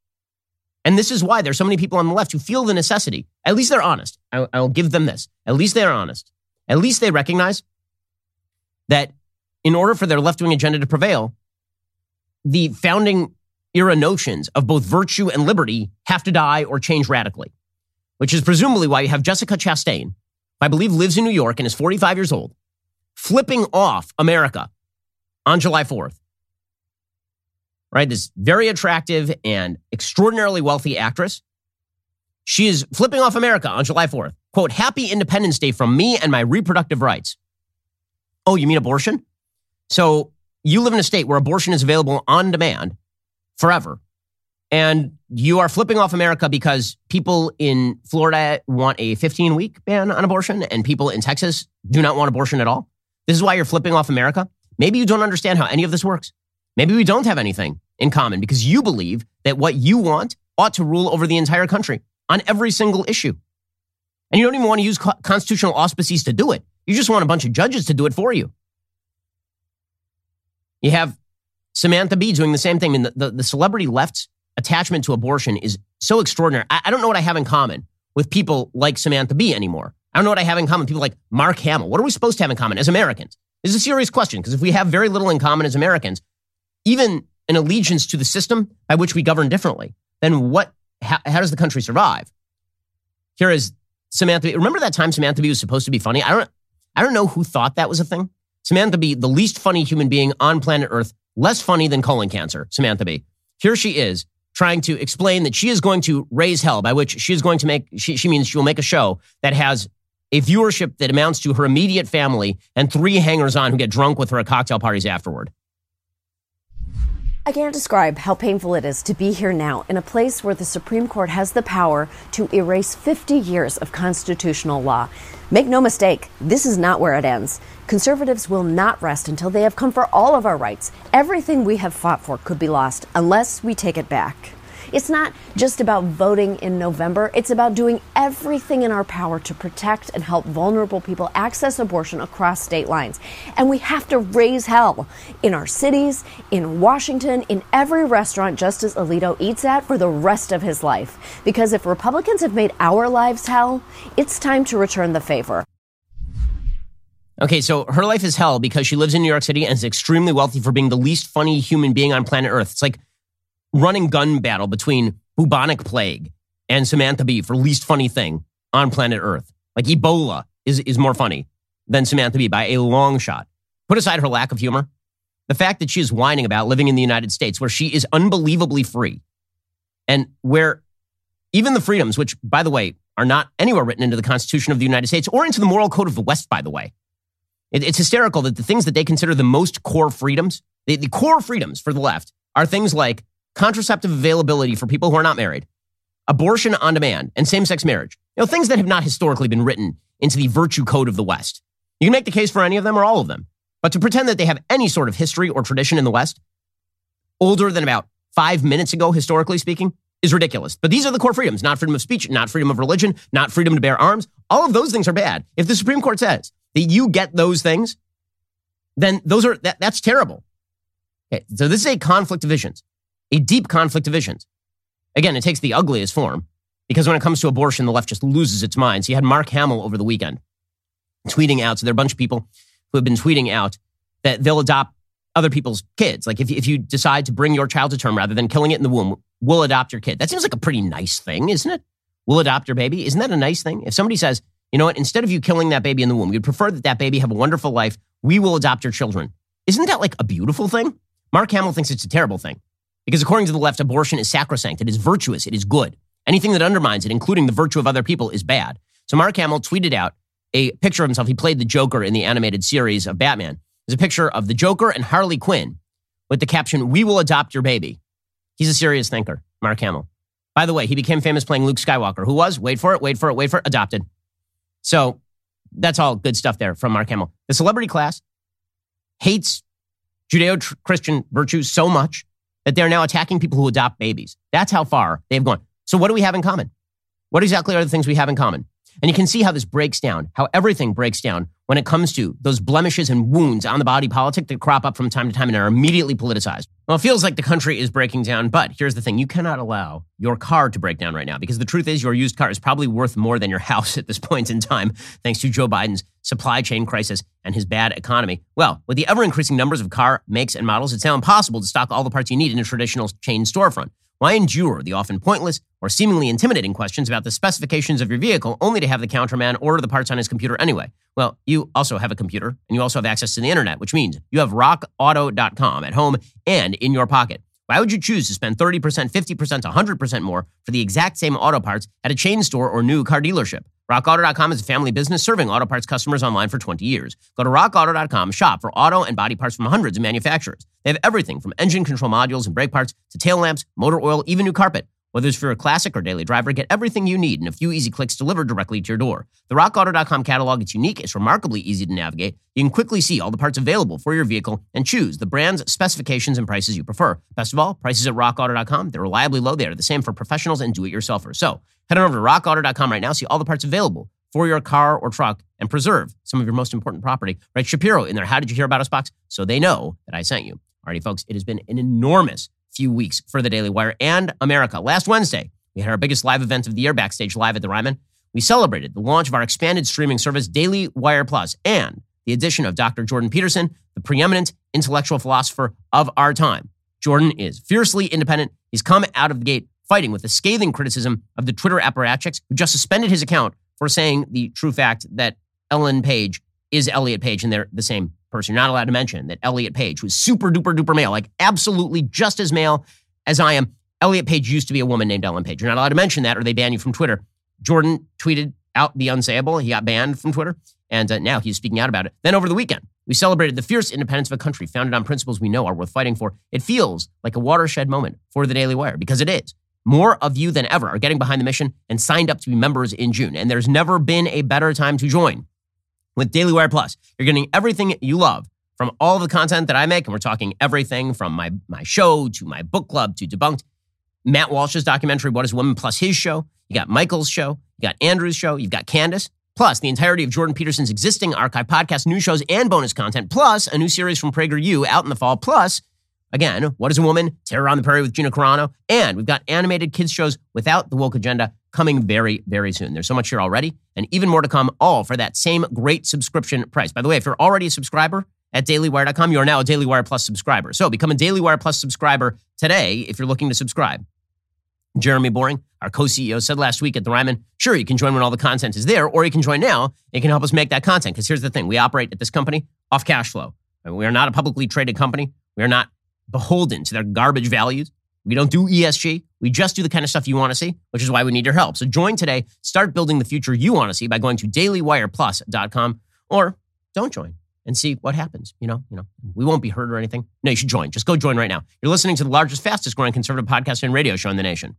And this is why there's so many people on the left who feel the necessity. At least they're honest. I, I'll give them this. At least they're honest. At least they recognize that in order for their left-wing agenda to prevail, the founding era notions of both virtue and liberty have to die or change radically, which is presumably why you have Jessica Chastain, who I believe lives in New York and is forty-five years old, flipping off America on July fourth. Right, this very attractive and extraordinarily wealthy actress. She is flipping off America on July fourth. Quote, happy Independence Day from me and my reproductive rights. Oh, you mean abortion? So you live in a state where abortion is available on demand forever. And you are flipping off America because people in Florida want a fifteen-week ban on abortion and people in Texas do not want abortion at all. This is why you're flipping off America. Maybe you don't understand how any of this works. Maybe we don't have anything in common because you believe that what you want ought to rule over the entire country on every single issue. And you don't even want to use co- constitutional auspices to do it. You just want a bunch of judges to do it for you. You have Samantha Bee doing the same thing. I mean, the, the, the celebrity left's attachment to abortion is so extraordinary. I, I don't know what I have in common with people like Samantha Bee anymore. I don't know what I have in common with people like Mark Hamill. What are we supposed to have in common as Americans? This is a serious question, because if we have very little in common as Americans, even an allegiance to the system by which we govern differently, then what? How, how does the country survive? Here is Samantha Bee. Remember that time Samantha Bee was supposed to be funny? I don't. I don't know who thought that was a thing, Samantha Bee, the least funny human being on planet Earth, less funny than colon cancer, Samantha Bee. Here she is trying to explain that she is going to raise hell, by which she is going to make, she, she means she will make a show that has a viewership that amounts to her immediate family and three hangers-on who get drunk with her at cocktail parties afterward. I can't describe how painful it is to be here now in a place where the Supreme Court has the power to erase fifty years of constitutional law. Make no mistake, this is not where it ends. Conservatives will not rest until they have come for all of our rights. Everything we have fought for could be lost unless we take it back. It's not just about voting in November. It's about doing everything in our power to protect and help vulnerable people access abortion across state lines. And we have to raise hell in our cities, in Washington, in every restaurant Justice Alito eats at for the rest of his life. Because if Republicans have made our lives hell, it's time to return the favor. Okay, so her life is hell because she lives in New York City and is extremely wealthy for being the least funny human being on planet Earth. It's like running gun battle between bubonic plague and Samantha Bee for least funny thing on planet Earth. Like Ebola is, is more funny than Samantha Bee by a long shot. Put aside her lack of humor, the fact that she is whining about living in the United States where she is unbelievably free and where even the freedoms, which, by the way, are not anywhere written into the Constitution of the United States or into the moral code of the West, by the way. It, it's hysterical that the things that they consider the most core freedoms, the, the core freedoms for the left, are things like contraceptive availability for people who are not married, abortion on demand, and same-sex marriage. You know, things that have not historically been written into the virtue code of the West. You can make the case for any of them or all of them. But to pretend that they have any sort of history or tradition in the West, older than about five minutes ago, historically speaking, is ridiculous. But these are the core freedoms, not freedom of speech, not freedom of religion, not freedom to bear arms. All of those things are bad. If the Supreme Court says that you get those things, then those are that, that's terrible. Okay, so this is a conflict of visions. A deep conflict of visions. Again, it takes the ugliest form because when it comes to abortion, the left just loses its mind. So you had Mark Hamill over the weekend tweeting out. So there are a bunch of people who have been tweeting out that they'll adopt other people's kids. Like if, if you decide to bring your child to term rather than killing it in the womb, we'll adopt your kid. That seems like a pretty nice thing, isn't it? We'll adopt your baby. Isn't that a nice thing? If somebody says, you know what, instead of you killing that baby in the womb, we'd prefer that that baby have a wonderful life. We will adopt your children. Isn't that like a beautiful thing? Mark Hamill thinks it's a terrible thing. Because according to the left, abortion is sacrosanct. It is virtuous. It is good. Anything that undermines it, including the virtue of other people, is bad. So Mark Hamill tweeted out a picture of himself. He played the Joker in the animated series of Batman. There's a picture of the Joker and Harley Quinn with the caption, "We will adopt your baby." He's a serious thinker, Mark Hamill. By the way, he became famous playing Luke Skywalker, who was, wait for it, wait for it, wait for it, adopted. So that's all good stuff there from Mark Hamill. The celebrity class hates Judeo-Christian virtues so much that they're now attacking people who adopt babies. That's how far they've gone. So what do we have in common? What exactly are the things we have in common? And you can see how this breaks down, how everything breaks down when it comes to those blemishes and wounds on the body politic that crop up from time to time and are immediately politicized. Well, it feels like the country is breaking down, but here's the thing. You cannot allow your car to break down right now because the truth is your used car is probably worth more than your house at this point in time, thanks to Joe Biden's supply chain crisis and his bad economy. Well, with the ever-increasing numbers of car makes and models, it's now impossible to stock all the parts you need in a traditional chain storefront. Why endure the often pointless or seemingly intimidating questions about the specifications of your vehicle only to have the counterman order the parts on his computer anyway? Well, you also have a computer and you also have access to the internet, which means you have rock auto dot com at home and in your pocket. Why would you choose to spend thirty percent, fifty percent, one hundred percent more for the exact same auto parts at a chain store or new car dealership? rock auto dot com is a family business serving auto parts customers online for twenty years. Go to rock auto dot com, shop for auto and body parts from hundreds of manufacturers. They have everything from engine control modules and brake parts to tail lamps, motor oil, even new carpet. Whether it's for a classic or daily driver, get everything you need in a few easy clicks delivered directly to your door. The rock auto dot com catalog is unique. It's remarkably easy to navigate. You can quickly see all the parts available for your vehicle and choose the brands, specifications, and prices you prefer. Best of all, prices at rock auto dot com, they're reliably low. They are the same for professionals and do-it-yourselfers. So head on over to rock auto dot com right now. See all the parts available for your car or truck and preserve some of your most important property. Write Shapiro in their How Did You Hear About Us box so they know that I sent you. Alrighty, folks, it has been an enormous few weeks for the Daily Wire and America. Last Wednesday, we had our biggest live event of the year, Backstage Live at the Ryman. We celebrated the launch of our expanded streaming service, Daily Wire Plus, and the addition of Doctor Jordan Peterson, the preeminent intellectual philosopher of our time. Jordan is fiercely independent. He's come out of the gate fighting with the scathing criticism of the Twitter apparatchiks who just suspended his account for saying the true fact that Ellen Page is Elliot Page and they're the same person, you're not allowed to mention that Elliot Page, who's super duper duper male, like absolutely just as male as I am. Elliot Page used to be a woman named Ellen Page. You're not allowed to mention that or they ban you from Twitter. Jordan tweeted out the unsayable. He got banned from Twitter, and uh, now he's speaking out about it. Then over the weekend, we celebrated the fierce independence of a country founded on principles we know are worth fighting for. It feels like a watershed moment for the Daily Wire, because it is. More of you than ever are getting behind the mission and signed up to be members in June, and there's never been a better time to join. With Daily Wire Plus, you're getting everything you love from all the content that I make, and we're talking everything from my, my show to my book club to Debunked, Matt Walsh's documentary, What is a Woman, plus his show. You got Michael's show. You got Andrew's show. You've got Candace. Plus the entirety of Jordan Peterson's existing archive podcast, new shows, and bonus content. Plus a new series from PragerU out in the fall. Plus, again, What is a Woman? Terror on the Prairie with Gina Carano. And we've got animated kids shows without the woke agenda coming very, very soon. There's so much here already and even more to come, all for that same great subscription price. By the way, if you're already a subscriber at daily wire dot com, you are now a Daily Wire Plus subscriber. So become a Daily Wire Plus subscriber today if you're looking to subscribe. Jeremy Boring, our co-C E O, said last week at the Ryman, sure, you can join when all the content is there, or you can join now and you can help us make that content. Because here's the thing, we operate at this company off cash flow. We are not a publicly traded company. We are not beholden to their garbage values. We don't do E S G. We just do the kind of stuff you want to see, which is why we need your help. So join today. Start building the future you want to see by going to daily wire plus dot com, or don't join and see what happens. You know, you know, we won't be hurt or anything. No, you should join. Just go join right now. You're listening to the largest, fastest growing conservative podcast and radio show in the nation.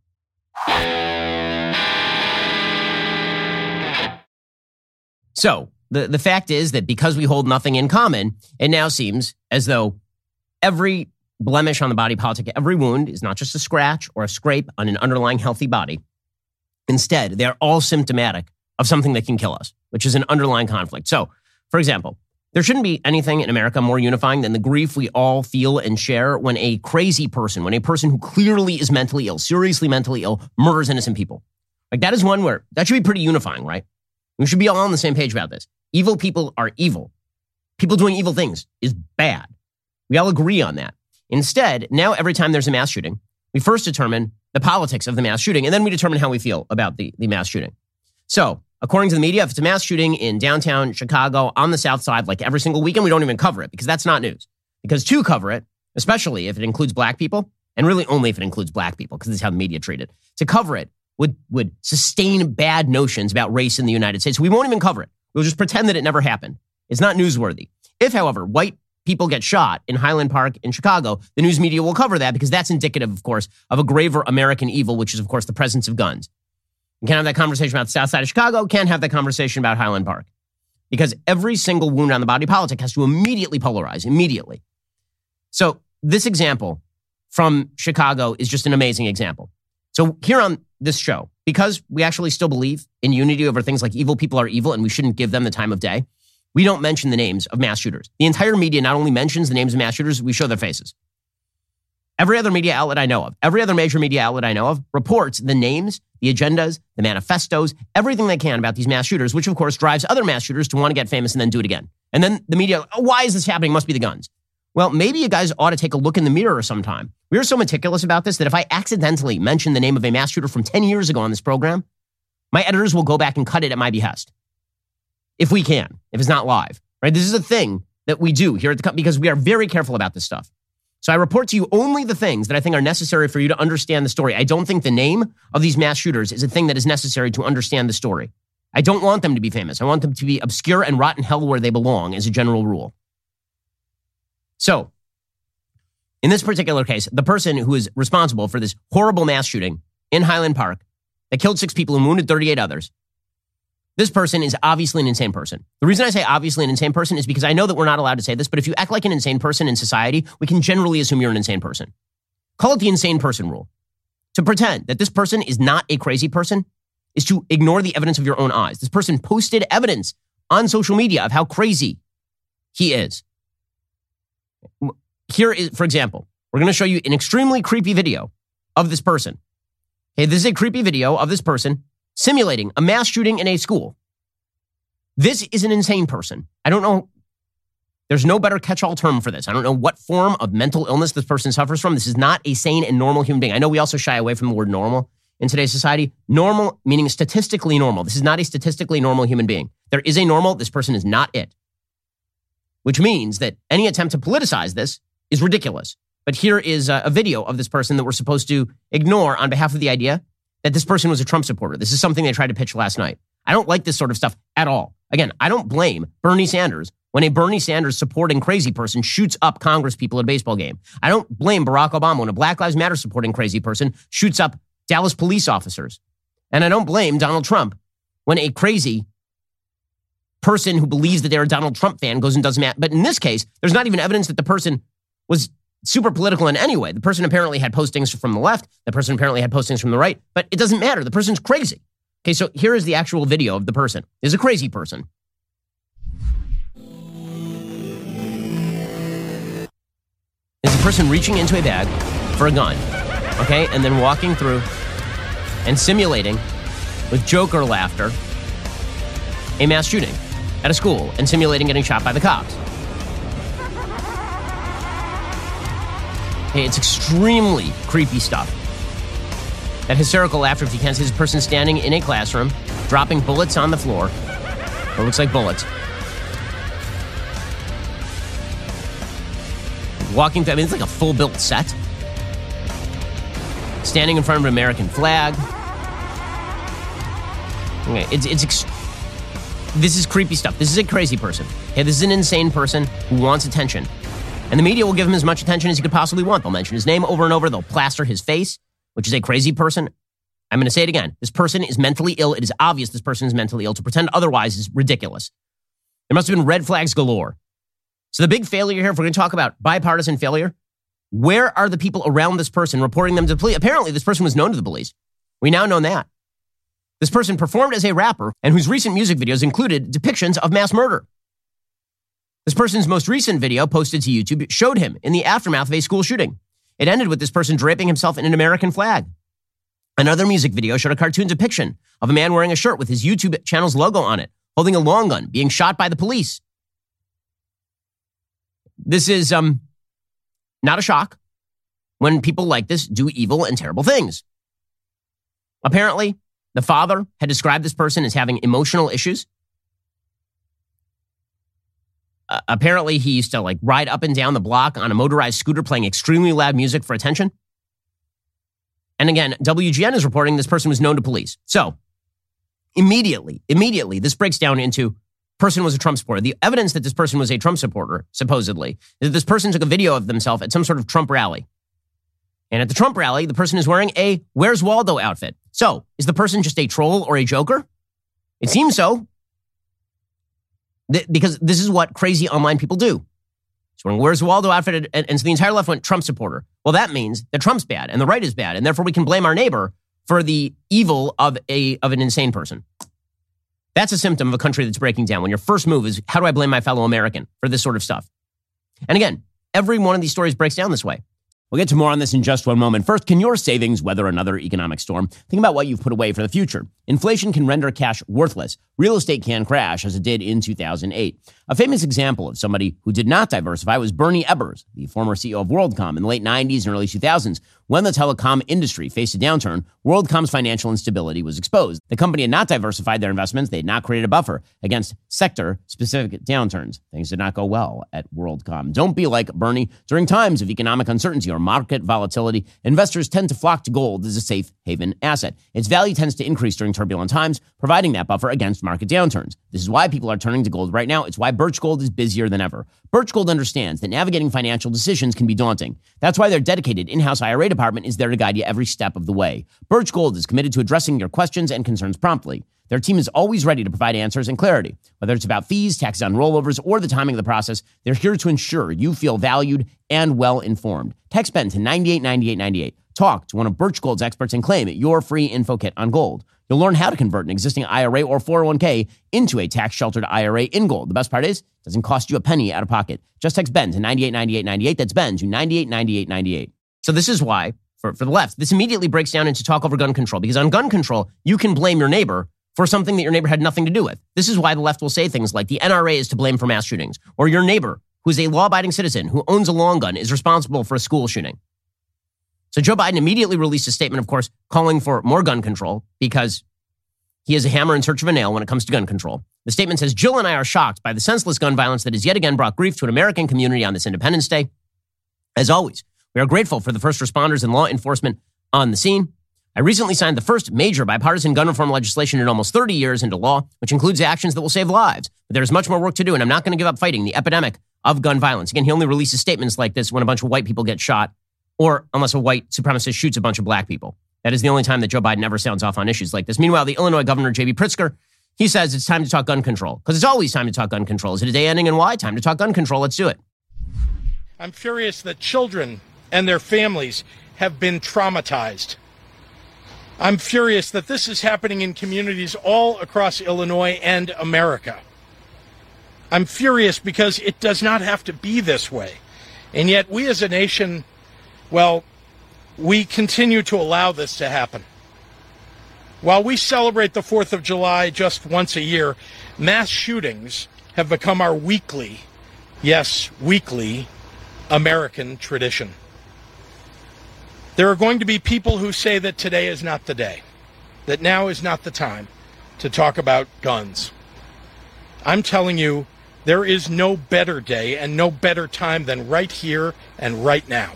So the, the fact is that because we hold nothing in common, it now seems as though every blemish on the body politic, every wound is not just a scratch or a scrape on an underlying healthy body. Instead, they're all symptomatic of something that can kill us, which is an underlying conflict. So, for example, there shouldn't be anything in America more unifying than the grief we all feel and share when a crazy person, when a person who clearly is mentally ill, seriously mentally ill, murders innocent people. Like that is one where that should be pretty unifying, right? We should be all on the same page about this. Evil people are evil. People doing evil things is bad. We all agree on that. Instead, now every time there's a mass shooting, we first determine the politics of the mass shooting, and then we determine how we feel about the, the mass shooting. So, according to the media, if it's a mass shooting in downtown Chicago on the South Side, like every single weekend, we don't even cover it because that's not news. Because to cover it, especially if it includes black people, and really only if it includes black people, because this is how the media treat it, to cover it would, would sustain bad notions about race in the United States. We won't even cover it. We'll just pretend that it never happened. It's not newsworthy. If, however, white people get shot in Highland Park in Chicago, the news media will cover that because that's indicative, of course, of a graver American evil, which is, of course, the presence of guns. You can't have that conversation about the South Side of Chicago, can't have that conversation about Highland Park. Because every single wound on the body politic has to immediately polarize, immediately. So this example from Chicago is just an amazing example. So here on this show, because we actually still believe in unity over things like evil people are evil and we shouldn't give them the time of day, we don't mention the names of mass shooters. The entire media not only mentions the names of mass shooters, we show their faces. Every other media outlet I know of, every other major media outlet I know of reports the names, the agendas, the manifestos, everything they can about these mass shooters, which of course drives other mass shooters to want to get famous and then do it again. And then the media, oh, why is this happening? Must be the guns. Well, maybe you guys ought to take a look in the mirror sometime. We are so meticulous about this that if I accidentally mention the name of a mass shooter from ten years ago on this program, my editors will go back and cut it at my behest. If we can, if it's not live, right? This is a thing that we do here at the company because we are very careful about this stuff. So I report to you only the things that I think are necessary for you to understand the story. I don't think the name of these mass shooters is a thing that is necessary to understand the story. I don't want them to be famous. I want them to be obscure and rot in hell where they belong as a general rule. So in this particular case, the person who is responsible for this horrible mass shooting in Highland Park that killed six people and wounded thirty-eight others, this person is obviously an insane person. The reason I say obviously an insane person is because I know that we're not allowed to say this, but if you act like an insane person in society, we can generally assume you're an insane person. Call it the insane person rule. To pretend that this person is not a crazy person is to ignore the evidence of your own eyes. This person posted evidence on social media of how crazy he is. Here is, for example, we're going to show you an extremely creepy video of this person. Okay, this is a creepy video of this person simulating a mass shooting in a school. This is an insane person. I don't know. There's no better catch-all term for this. I don't know what form of mental illness this person suffers from. This is not a sane and normal human being. I know we also shy away from the word normal in today's society. Normal meaning statistically normal. This is not a statistically normal human being. There is a normal. This person is not it. which means that any attempt to politicize this is ridiculous. But here is a, a video of this person that we're supposed to ignore on behalf of the idea that this person was a Trump supporter. This is something they tried to pitch last night. I don't like this sort of stuff at all. Again, I don't blame Bernie Sanders when a Bernie Sanders supporting crazy person shoots up Congress people at a baseball game. I don't blame Barack Obama when a Black Lives Matter supporting crazy person shoots up Dallas police officers. And I don't blame Donald Trump when a crazy person who believes that they're a Donald Trump fan goes and does math. But in this case, there's not even evidence that the person was super political in any way. The person apparently had postings from the left. The person apparently had postings from the right. But it doesn't matter. The person's crazy. Okay, so here is the actual video of the person. This is a crazy person. Is a person reaching into a bag for a gun, okay, and then walking through and simulating with Joker laughter a mass shooting at a school and simulating getting shot by the cops. Okay, it's extremely creepy stuff. That hysterical laughter, if you can't see, this person standing in a classroom, dropping bullets on the floor. It looks like bullets. Walking through, I mean, it's like a full-built set. Standing in front of an American flag. Okay, it's, it's, ex- this is creepy stuff. This is a crazy person. Okay, this is an insane person who wants attention. And the media will give him as much attention as he could possibly want. They'll mention his name over and over. They'll plaster his face, which is a crazy person. I'm going to say it again. This person is mentally ill. It is obvious this person is mentally ill. To pretend otherwise is ridiculous. There must have been red flags galore. So the big failure here, if we're going to talk about bipartisan failure, where are the people around this person reporting them to the police? Apparently, this person was known to the police. We now know that. This person performed as a rapper and whose recent music videos included depictions of mass murder. This person's most recent video posted to YouTube showed him in the aftermath of a school shooting. It ended with this person draping himself in an American flag. Another music video showed a cartoon depiction of a man wearing a shirt with his YouTube channel's logo on it, holding a long gun, being shot by the police. This is um, not a shock when people like this do evil and terrible things. Apparently, the father had described this person as having emotional issues. Uh, apparently, he used to like ride up and down the block on a motorized scooter playing extremely loud music for attention. And again, W G N is reporting this person was known to police. So immediately, immediately, this breaks down into person was a Trump supporter. The evidence that this person was a Trump supporter, supposedly, is that this person took a video of themselves at some sort of Trump rally. And at the Trump rally, the person is wearing a Where's Waldo outfit. So is the person just a troll or a joker? It seems so. Th- because this is what crazy online people do. So wearing Where's Waldo outfit, and, and so the entire left went Trump supporter. Well, that means that Trump's bad and the right is bad, and therefore we can blame our neighbor for the evil of a of an insane person. That's a symptom of a country that's breaking down. When your first move is, how do I blame my fellow American for this sort of stuff? And again, every one of these stories breaks down this way. We'll get to more on this in just one moment. First, can your savings weather another economic storm? Think about what you've put away for the future. Inflation can render cash worthless. Real estate can crash, as it did in two thousand eight. A famous example of somebody who did not diversify was Bernie Ebbers, the former C E O of WorldCom in the late nineties and early two thousands. When the telecom industry faced a downturn, WorldCom's financial instability was exposed. The company had not diversified their investments. They had not created a buffer against sector-specific downturns. Things did not go well at WorldCom. Don't be like Bernie. During times of economic uncertainty or market volatility, investors tend to flock to gold as a safe haven asset. Its value tends to increase during turbulent times, providing that buffer against market downturns. This is why people are turning to gold right now. It's why Birch Gold is busier than ever. Birch Gold understands that navigating financial decisions can be daunting. That's why their dedicated in-house I R A department is there to guide you every step of the way. Birch Gold is committed to addressing your questions and concerns promptly. Their team is always ready to provide answers and clarity. Whether it's about fees, taxes on rollovers, or the timing of the process, they're here to ensure you feel valued and well-informed. Text Ben to nine eight nine eight nine eight. Talk to one of Birch Gold's experts and claim your free info kit on gold. You'll learn how to convert an existing I R A or four oh one k into a tax-sheltered I R A in gold. The best part is, it doesn't cost you a penny out of pocket. Just text Ben to nine eight nine eight nine eight. That's Ben to nine eight nine eight nine eight. So this is why, for, for the left, this immediately breaks down into talk over gun control. Because on gun control, you can blame your neighbor for something that your neighbor had nothing to do with. This is why the left will say things like the N R A is to blame for mass shootings, or your neighbor, who is a law-abiding citizen who owns a long gun, is responsible for a school shooting. So Joe Biden immediately released a statement, of course, calling for more gun control because he is a hammer in search of a nail when it comes to gun control. The statement says, Jill and I are shocked by the senseless gun violence that has yet again brought grief to an American community on this Independence Day. As always, we are grateful for the first responders and law enforcement on the scene. I recently signed the first major bipartisan gun reform legislation in almost thirty years into law, which includes actions that will save lives. But there's much more work to do, and I'm not going to give up fighting the epidemic of gun violence. Again, he only releases statements like this when a bunch of white people get shot, or unless a white supremacist shoots a bunch of black people. That is the only time that Joe Biden ever sounds off on issues like this. Meanwhile, the Illinois governor, J B Pritzker, he says it's time to talk gun control, because it's always time to talk gun control. Is it a day ending and why? Time to talk gun control. Let's do it. I'm furious that children and their families have been traumatized. I'm furious that this is happening in communities all across Illinois and America. I'm furious because it does not have to be this way. And yet we as a nation, well, we continue to allow this to happen. While we celebrate the fourth of July just once a year, mass shootings have become our weekly, yes, weekly American tradition. There are going to be people who say that today is not the day, that now is not the time to talk about guns. I'm telling you, there is no better day and no better time than right here and right now.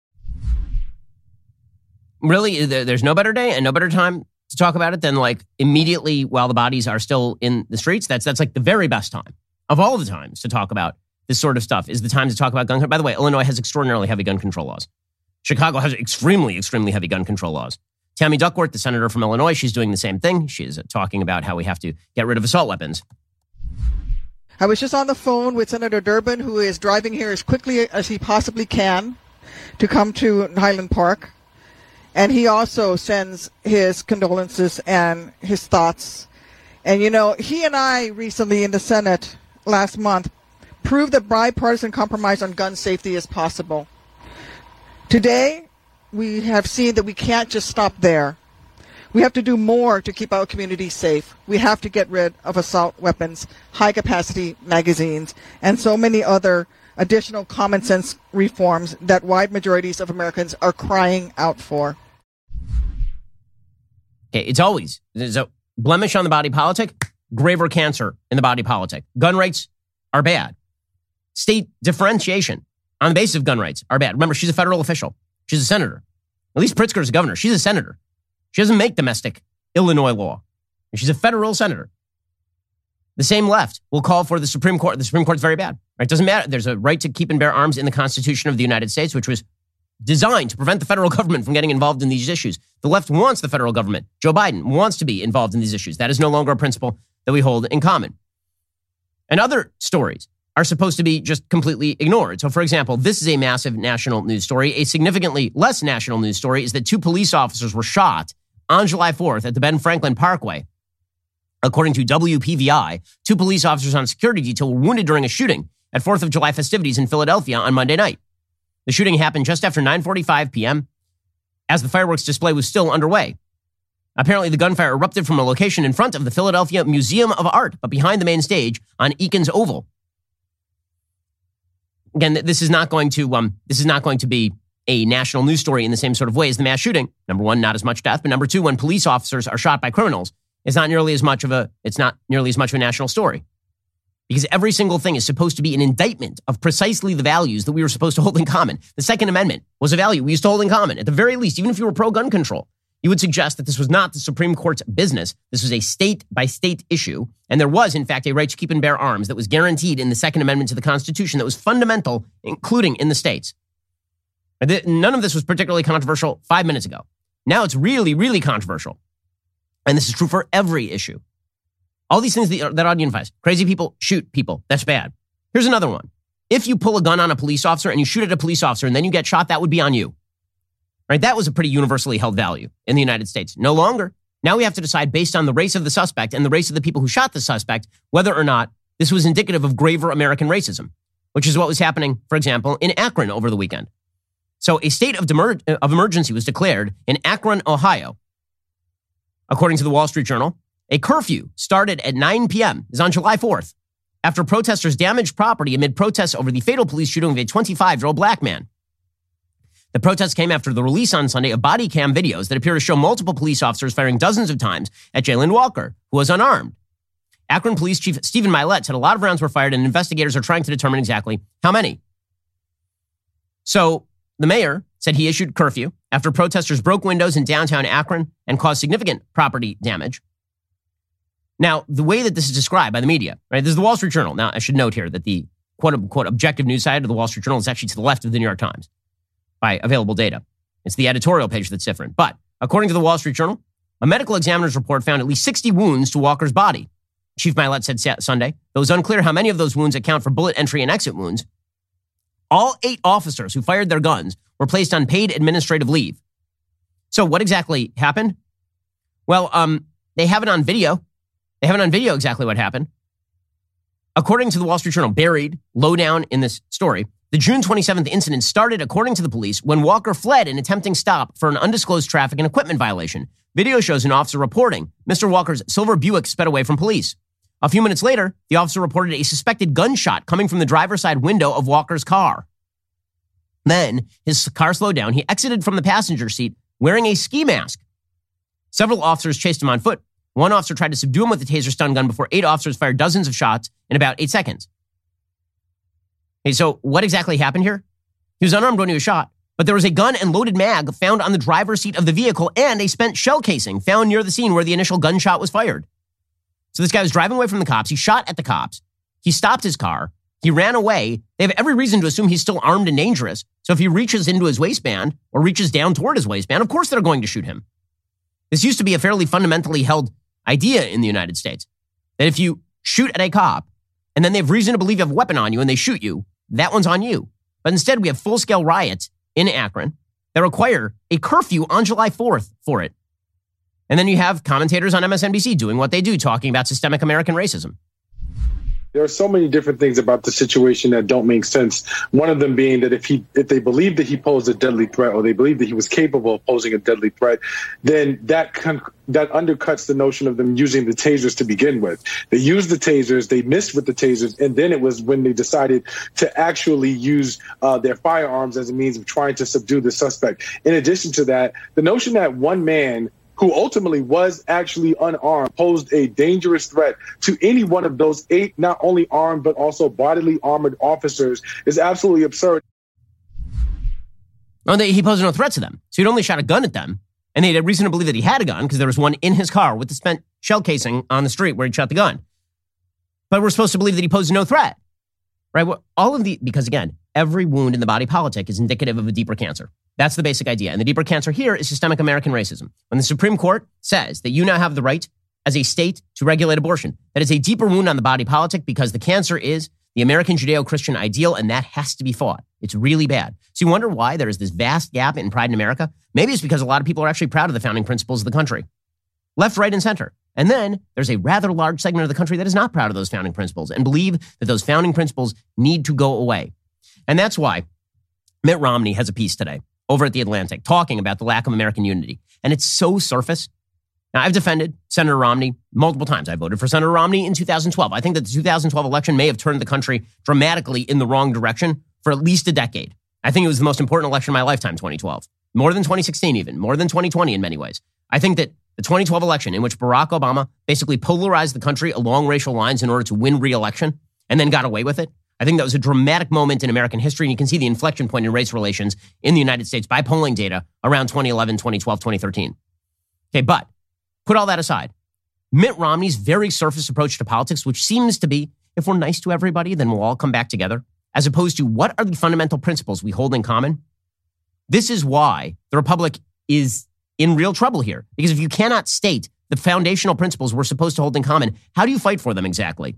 Really? There's no better day and no better time to talk about it than like immediately while the bodies are still in the streets? That's that's like the very best time of all the times to talk about this sort of stuff is the time to talk about gun control. By the way, Illinois has extraordinarily heavy gun control laws. Chicago has extremely, extremely heavy gun control laws. Tammy Duckworth, the senator from Illinois, she's doing the same thing. She's talking about how we have to get rid of assault weapons. I was just on the phone with Senator Durbin, who is driving here as quickly as he possibly can to come to Highland Park. And he also sends his condolences and his thoughts. And, you know, he and I recently in the Senate last month proved that bipartisan compromise on gun safety is possible. Today, we have seen that we can't just stop there. We have to do more to keep our communities safe. We have to get rid of assault weapons, high-capacity magazines, and so many other additional common-sense reforms that wide majorities of Americans are crying out for. Okay, it's always, there's a blemish on the body politic, graver cancer in the body politic. Gun rights are bad. State differentiation on the basis of gun rights are bad. Remember, she's a federal official. She's a senator. At least Pritzker is a governor. She's a senator. She doesn't make domestic Illinois law. She's a federal senator. The same left will call for the Supreme Court. The Supreme Court's very bad. Right? Doesn't matter. There's a right to keep and bear arms in the Constitution of the United States, which was designed to prevent the federal government from getting involved in these issues. The left wants the federal government. Joe Biden wants to be involved in these issues. That is no longer a principle that we hold in common. And other stories are supposed to be just completely ignored. So, for example, this is a massive national news story. A significantly less national news story is that two police officers were shot on July fourth at the Ben Franklin Parkway. According to W P V I, two police officers on security detail were wounded during a shooting at fourth of July festivities in Philadelphia on Monday night. The shooting happened just after nine forty-five p.m. as the fireworks display was still underway. Apparently, the gunfire erupted from a location in front of the Philadelphia Museum of Art, but behind the main stage on Eakins Oval. Again, this is not going to um, this is not going to be a national news story in the same sort of way as the mass shooting. Number one, not as much death, but number two, when police officers are shot by criminals, it's not nearly as much of a it's not nearly as much of a national story. Because every single thing is supposed to be an indictment of precisely the values that we were supposed to hold in common. The Second Amendment was a value we used to hold in common. At the very least, even if you were pro-gun control, you would suggest that this was not the Supreme Court's business. This was a state-by-state issue. And there was, in fact, a right to keep and bear arms that was guaranteed in the Second Amendment to the Constitution that was fundamental, including in the states. None of this was particularly controversial five minutes ago. Now it's really, really controversial. And this is true for every issue. All these things that, that ought to unify. Crazy people shoot people. That's bad. Here's another one. If you pull a gun on a police officer and you shoot at a police officer and then you get shot, that would be on you. Right? That was a pretty universally held value in the United States. No longer. Now we have to decide based on the race of the suspect and the race of the people who shot the suspect, whether or not this was indicative of graver American racism, which is what was happening, for example, in Akron over the weekend. So a state of, demer- of emergency was declared in Akron, Ohio. According to the Wall Street Journal, a curfew started at nine p.m. is on July fourth after protesters damaged property amid protests over the fatal police shooting of a twenty-five-year-old black man. The protests came after the release on Sunday of body cam videos that appear to show multiple police officers firing dozens of times at Jayland Walker, who was unarmed. Akron Police Chief Stephen Milet said a lot of rounds were fired and investigators are trying to determine exactly how many. So the mayor said he issued curfew after protesters broke windows in downtown Akron and caused significant property damage. Now, the way that this is described by the media, right? This is the Wall Street Journal. Now, I should note here that the quote-unquote objective news side of the Wall Street Journal is actually to the left of the New York Times by available data. It's the editorial page that's different. But according to the Wall Street Journal, a medical examiner's report found at least sixty wounds to Walker's body. Chief Milet said Sunday, though it was unclear how many of those wounds account for bullet entry and exit wounds. All eight officers who fired their guns were placed on paid administrative leave. So what exactly happened? Well, um, they have it on video. They have it on video exactly what happened. According to the Wall Street Journal, buried low down in this story, the June twenty-seventh incident started, according to the police, when Walker fled an attempting stop for an undisclosed traffic and equipment violation. Video shows an officer reporting Mister Walker's silver Buick sped away from police. A few minutes later, the officer reported a suspected gunshot coming from the driver's side window of Walker's car. Then his car slowed down. He exited from the passenger seat wearing a ski mask. Several officers chased him on foot. One officer tried to subdue him with a taser stun gun before eight officers fired dozens of shots in about eight seconds. Okay, so what exactly happened here? He was unarmed when he was shot, but there was a gun and loaded mag found on the driver's seat of the vehicle and a spent shell casing found near the scene where the initial gunshot was fired. So this guy was driving away from the cops. He shot at the cops. He stopped his car. He ran away. They have every reason to assume he's still armed and dangerous. So if he reaches into his waistband or reaches down toward his waistband, of course they're going to shoot him. This used to be a fairly fundamentally held idea in the United States that if you shoot at a cop and then they have reason to believe you have a weapon on you and they shoot you, that one's on you. But instead, we have full-scale riots in Akron that require a curfew on July fourth for it. And then you have commentators on M S N B C doing what they do, talking about systemic American racism. There are so many different things about the situation that don't make sense. One of them being that if he, if they believe that he posed a deadly threat, or they believe that he was capable of posing a deadly threat, then that con- that undercuts the notion of them using the tasers to begin with. They used the tasers, they missed with the tasers, and then it was when they decided to actually use uh, their firearms as a means of trying to subdue the suspect. In addition to that, the notion that one man who ultimately was actually unarmed, posed a dangerous threat to any one of those eight, not only armed, but also bodily armored officers, is absolutely absurd. Well, they, he posed no threat to them. So he'd only shot a gun at them. And they had reason to believe that he had a gun because there was one in his car with the spent shell casing on the street where he shot the gun. But we're supposed to believe that he posed no threat, right? Well, all of the, because again, every wound in the body politic is indicative of a deeper cancer. That's the basic idea. And the deeper cancer here is systemic American racism. When the Supreme Court says that you now have the right as a state to regulate abortion, that is a deeper wound on the body politic because the cancer is the American Judeo-Christian ideal, and that has to be fought. It's really bad. So you wonder why there is this vast gap in pride in America? Maybe it's because a lot of people are actually proud of the founding principles of the country. Left, right, and center. And then there's a rather large segment of the country that is not proud of those founding principles and believe that those founding principles need to go away. And that's why Mitt Romney has a piece today over at The Atlantic talking about the lack of American unity. And it's so surface. Now, I've defended Senator Romney multiple times. I voted for Senator Romney in two thousand twelve. I think that the two thousand twelve election may have turned the country dramatically in the wrong direction for at least a decade. I think it was the most important election of my lifetime, twenty twelve. More than twenty sixteen even, more than twenty twenty in many ways. I think that the twenty twelve election, in which Barack Obama basically polarized the country along racial lines in order to win re-election and then got away with it, I think that was a dramatic moment in American history, and you can see the inflection point in race relations in the United States by polling data around twenty eleven, twenty twelve, twenty thirteen. Okay, but put all that aside. Mitt Romney's very surface approach to politics, which seems to be, if we're nice to everybody, then we'll all come back together, as opposed to what are the fundamental principles we hold in common? This is why the Republic is in real trouble here. Because if you cannot state the foundational principles we're supposed to hold in common, how do you fight for them exactly?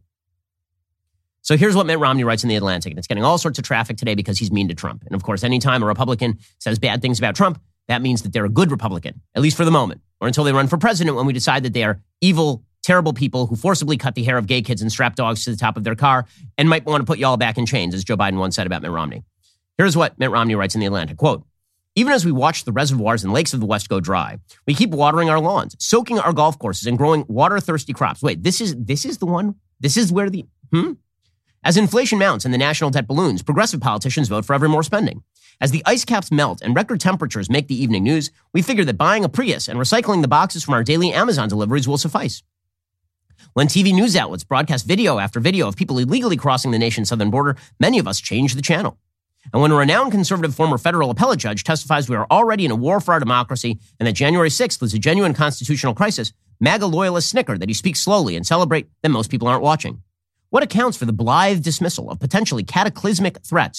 So here's what Mitt Romney writes in The Atlantic, and it's getting all sorts of traffic today because he's mean to Trump. And of course, anytime a Republican says bad things about Trump, that means that they're a good Republican, at least for the moment, or until they run for president when we decide that they are evil, terrible people who forcibly cut the hair of gay kids and strap dogs to the top of their car and might want to put you all back in chains, as Joe Biden once said about Mitt Romney. Here's what Mitt Romney writes in The Atlantic, quote, "Even as we watch the reservoirs and lakes of the West go dry, we keep watering our lawns, soaking our golf courses, and growing water-thirsty crops." Wait, this is this is the one? This is where the... Hmm? As inflation mounts and the national debt balloons, progressive politicians vote for ever more spending. As the ice caps melt and record temperatures make the evening news, we figure that buying a Prius and recycling the boxes from our daily Amazon deliveries will suffice. When T V news outlets broadcast video after video of people illegally crossing the nation's southern border, many of us change the channel. And when a renowned conservative former federal appellate judge testifies we are already in a war for our democracy and that January sixth was a genuine constitutional crisis, MAGA loyalists snicker that he speaks slowly and celebrate that most people aren't watching. What accounts for the blithe dismissal of potentially cataclysmic threats?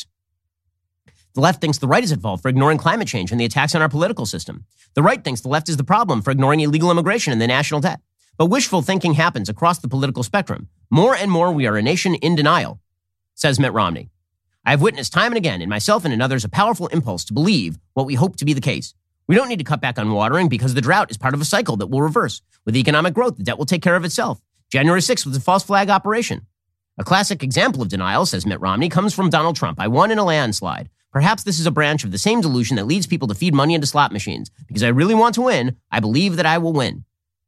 The left thinks the right is at fault for ignoring climate change and the attacks on our political system. The right thinks the left is the problem for ignoring illegal immigration and the national debt. But wishful thinking happens across the political spectrum. More and more, we are a nation in denial, says Mitt Romney. I have witnessed time and again in myself and in others a powerful impulse to believe what we hope to be the case. We don't need to cut back on watering because the drought is part of a cycle that will reverse. With economic growth, the debt will take care of itself. January sixth was a false flag operation. A classic example of denial, says Mitt Romney, comes from Donald Trump. I won in a landslide. Perhaps this is a branch of the same delusion that leads people to feed money into slot machines. Because I really want to win, I believe that I will win.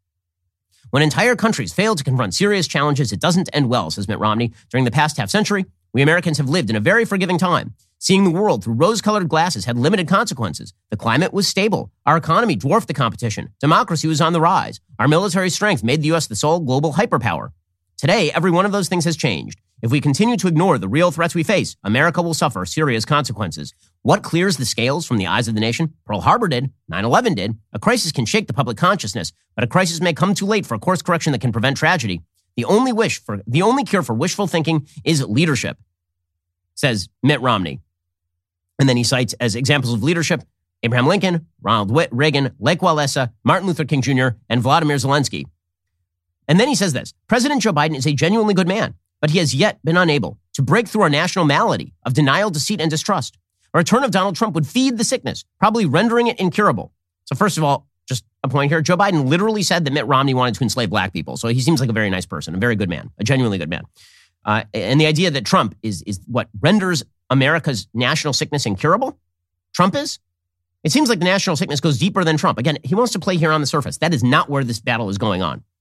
When entire countries fail to confront serious challenges, it doesn't end well, says Mitt Romney. During the past half century, we Americans have lived in a very forgiving time. Seeing the world through rose-colored glasses had limited consequences. The climate was stable. Our economy dwarfed the competition. Democracy was on the rise. Our military strength made the U S the sole global hyperpower. Today, every one of those things has changed. If we continue to ignore the real threats we face, America will suffer serious consequences. What clears the scales from the eyes of the nation? Pearl Harbor did. nine eleven did. A crisis can shake the public consciousness, but a crisis may come too late for a course correction that can prevent tragedy. The only wish for, the only cure for wishful thinking is leadership, says Mitt Romney. And then he cites as examples of leadership Abraham Lincoln, Ronald Reagan, Lech Walesa, Martin Luther King Junior, and Vladimir Zelensky. And then he says this, President Joe Biden is a genuinely good man, but he has yet been unable to break through our national malady of denial, deceit, and distrust. A return of Donald Trump would feed the sickness, probably rendering it incurable. So first of all, just a point here, Joe Biden literally said that Mitt Romney wanted to enslave black people. So he seems like a very nice person, a very good man, a genuinely good man. Uh, and the idea that Trump is, is what renders America's national sickness incurable? Trump is? It seems like the national sickness goes deeper than Trump. Again, he wants to play here on the surface. That is not where this battle is going on.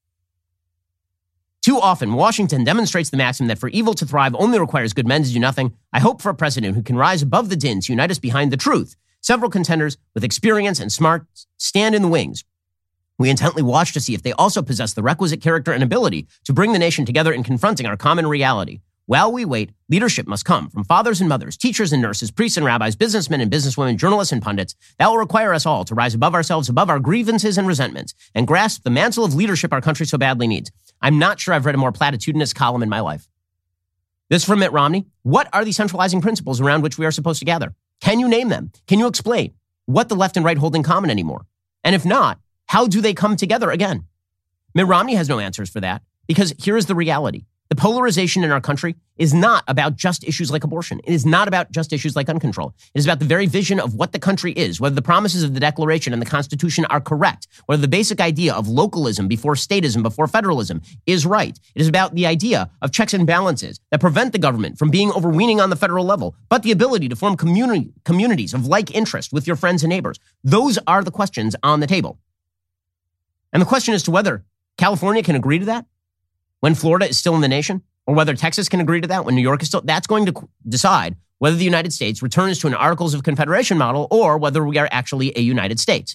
Too often, Washington demonstrates the maxim that for evil to thrive only requires good men to do nothing. I hope for a president who can rise above the din to unite us behind the truth. Several contenders with experience and smarts stand in the wings. We intently watch to see if they also possess the requisite character and ability to bring the nation together in confronting our common reality. While we wait, leadership must come from fathers and mothers, teachers and nurses, priests and rabbis, businessmen and businesswomen, journalists and pundits. That will require us all to rise above ourselves, above our grievances and resentments, and grasp the mantle of leadership our country so badly needs. I'm not sure I've read a more platitudinous column in my life. This from Mitt Romney. What are the centralizing principles around which we are supposed to gather? Can you name them? Can you explain what the left and right hold in common anymore? And if not, how do they come together again? Mitt Romney has no answers for that, because here is the reality. The polarization in our country is not about just issues like abortion. It is not about just issues like gun control. It is about the very vision of what the country is, whether the promises of the Declaration and the Constitution are correct, whether the basic idea of localism before statism, before federalism is right. It is about the idea of checks and balances that prevent the government from being overweening on the federal level, but the ability to form community, communities of like interest with your friends and neighbors. Those are the questions on the table. And the question as to whether California can agree to that when Florida is still in the nation, or whether Texas can agree to that when New York is still, that's going to decide whether the United States returns to an Articles of Confederation model or whether we are actually a United States.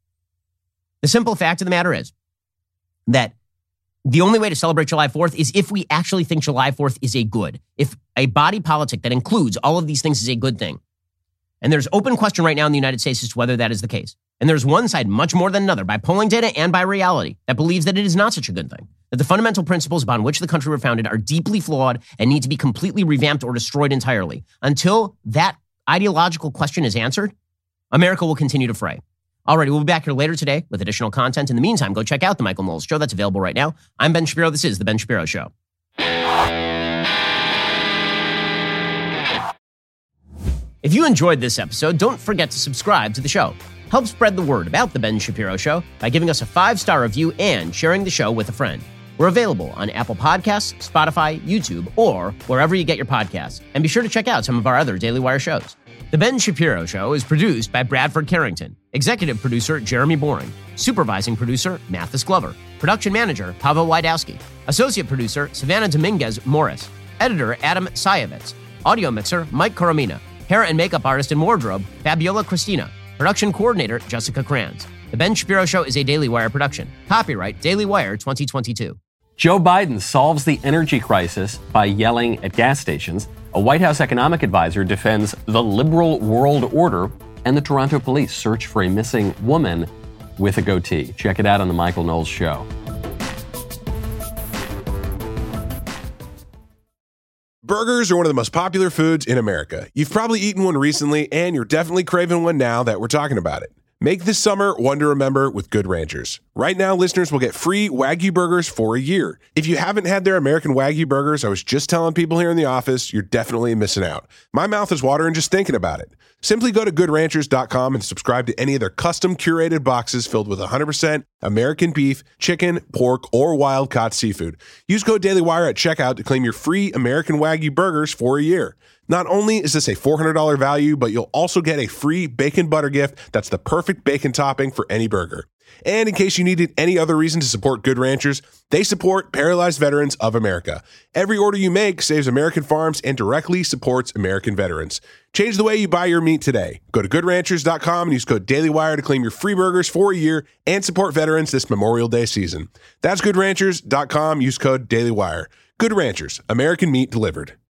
The simple fact of the matter is that the only way to celebrate July fourth is if we actually think July fourth is a good, if a body politic that includes all of these things is a good thing. And there's open question right now in the United States as to whether that is the case. And there's one side much more than another by polling data and by reality that believes that it is not such a good thing, that the fundamental principles upon which the country were founded are deeply flawed and need to be completely revamped or destroyed entirely. Until that ideological question is answered, America will continue to fray. All right, we'll be back here later today with additional content. In the meantime, go check out The Michael Knowles Show. That's available right now. I'm Ben Shapiro. This is The Ben Shapiro Show. If you enjoyed this episode, don't forget to subscribe to the show. Help spread the word about The Ben Shapiro Show by giving us a five-star review and sharing the show with a friend. We're available on Apple Podcasts, Spotify, YouTube, or wherever you get your podcasts. And be sure to check out some of our other Daily Wire shows. The Ben Shapiro Show is produced by Bradford Carrington, executive producer Jeremy Boring, supervising producer Mathis Glover, production manager Pavel Wydowski, associate producer Savannah Dominguez Morris, editor Adam Sayevitz, audio mixer Mike Coromina, hair and makeup artist and wardrobe Fabiola Cristina, production coordinator Jessica Kranz. The Ben Shapiro Show is a Daily Wire production. Copyright Daily Wire twenty twenty-two. Joe Biden solves the energy crisis by yelling at gas stations. A White House economic advisor defends the liberal world order, and the Toronto police search for a missing woman with a goatee. Check it out on The Michael Knowles Show. Burgers are one of the most popular foods in America. You've probably eaten one recently, and you're definitely craving one now that we're talking about it. Make this summer one to remember with Good Ranchers. Right now, listeners will get free Wagyu burgers for a year. If you haven't had their American Wagyu burgers, I was just telling people here in the office, you're definitely missing out. My mouth is watering just thinking about it. Simply go to good ranchers dot com and subscribe to any of their custom curated boxes filled with one hundred percent American beef, chicken, pork, or wild-caught seafood. Use code DailyWire at checkout to claim your free American Wagyu burgers for a year. Not only is this a four hundred dollars value, but you'll also get a free bacon butter gift that's the perfect bacon topping for any burger. And in case you needed any other reason to support Good Ranchers, they support Paralyzed Veterans of America. Every order you make saves American farms and directly supports American veterans. Change the way you buy your meat today. Go to good ranchers dot com and use code DailyWire to claim your free burgers for a year and support veterans this Memorial Day season. That's good ranchers dot com. Use code DailyWire. Good Ranchers, American meat delivered.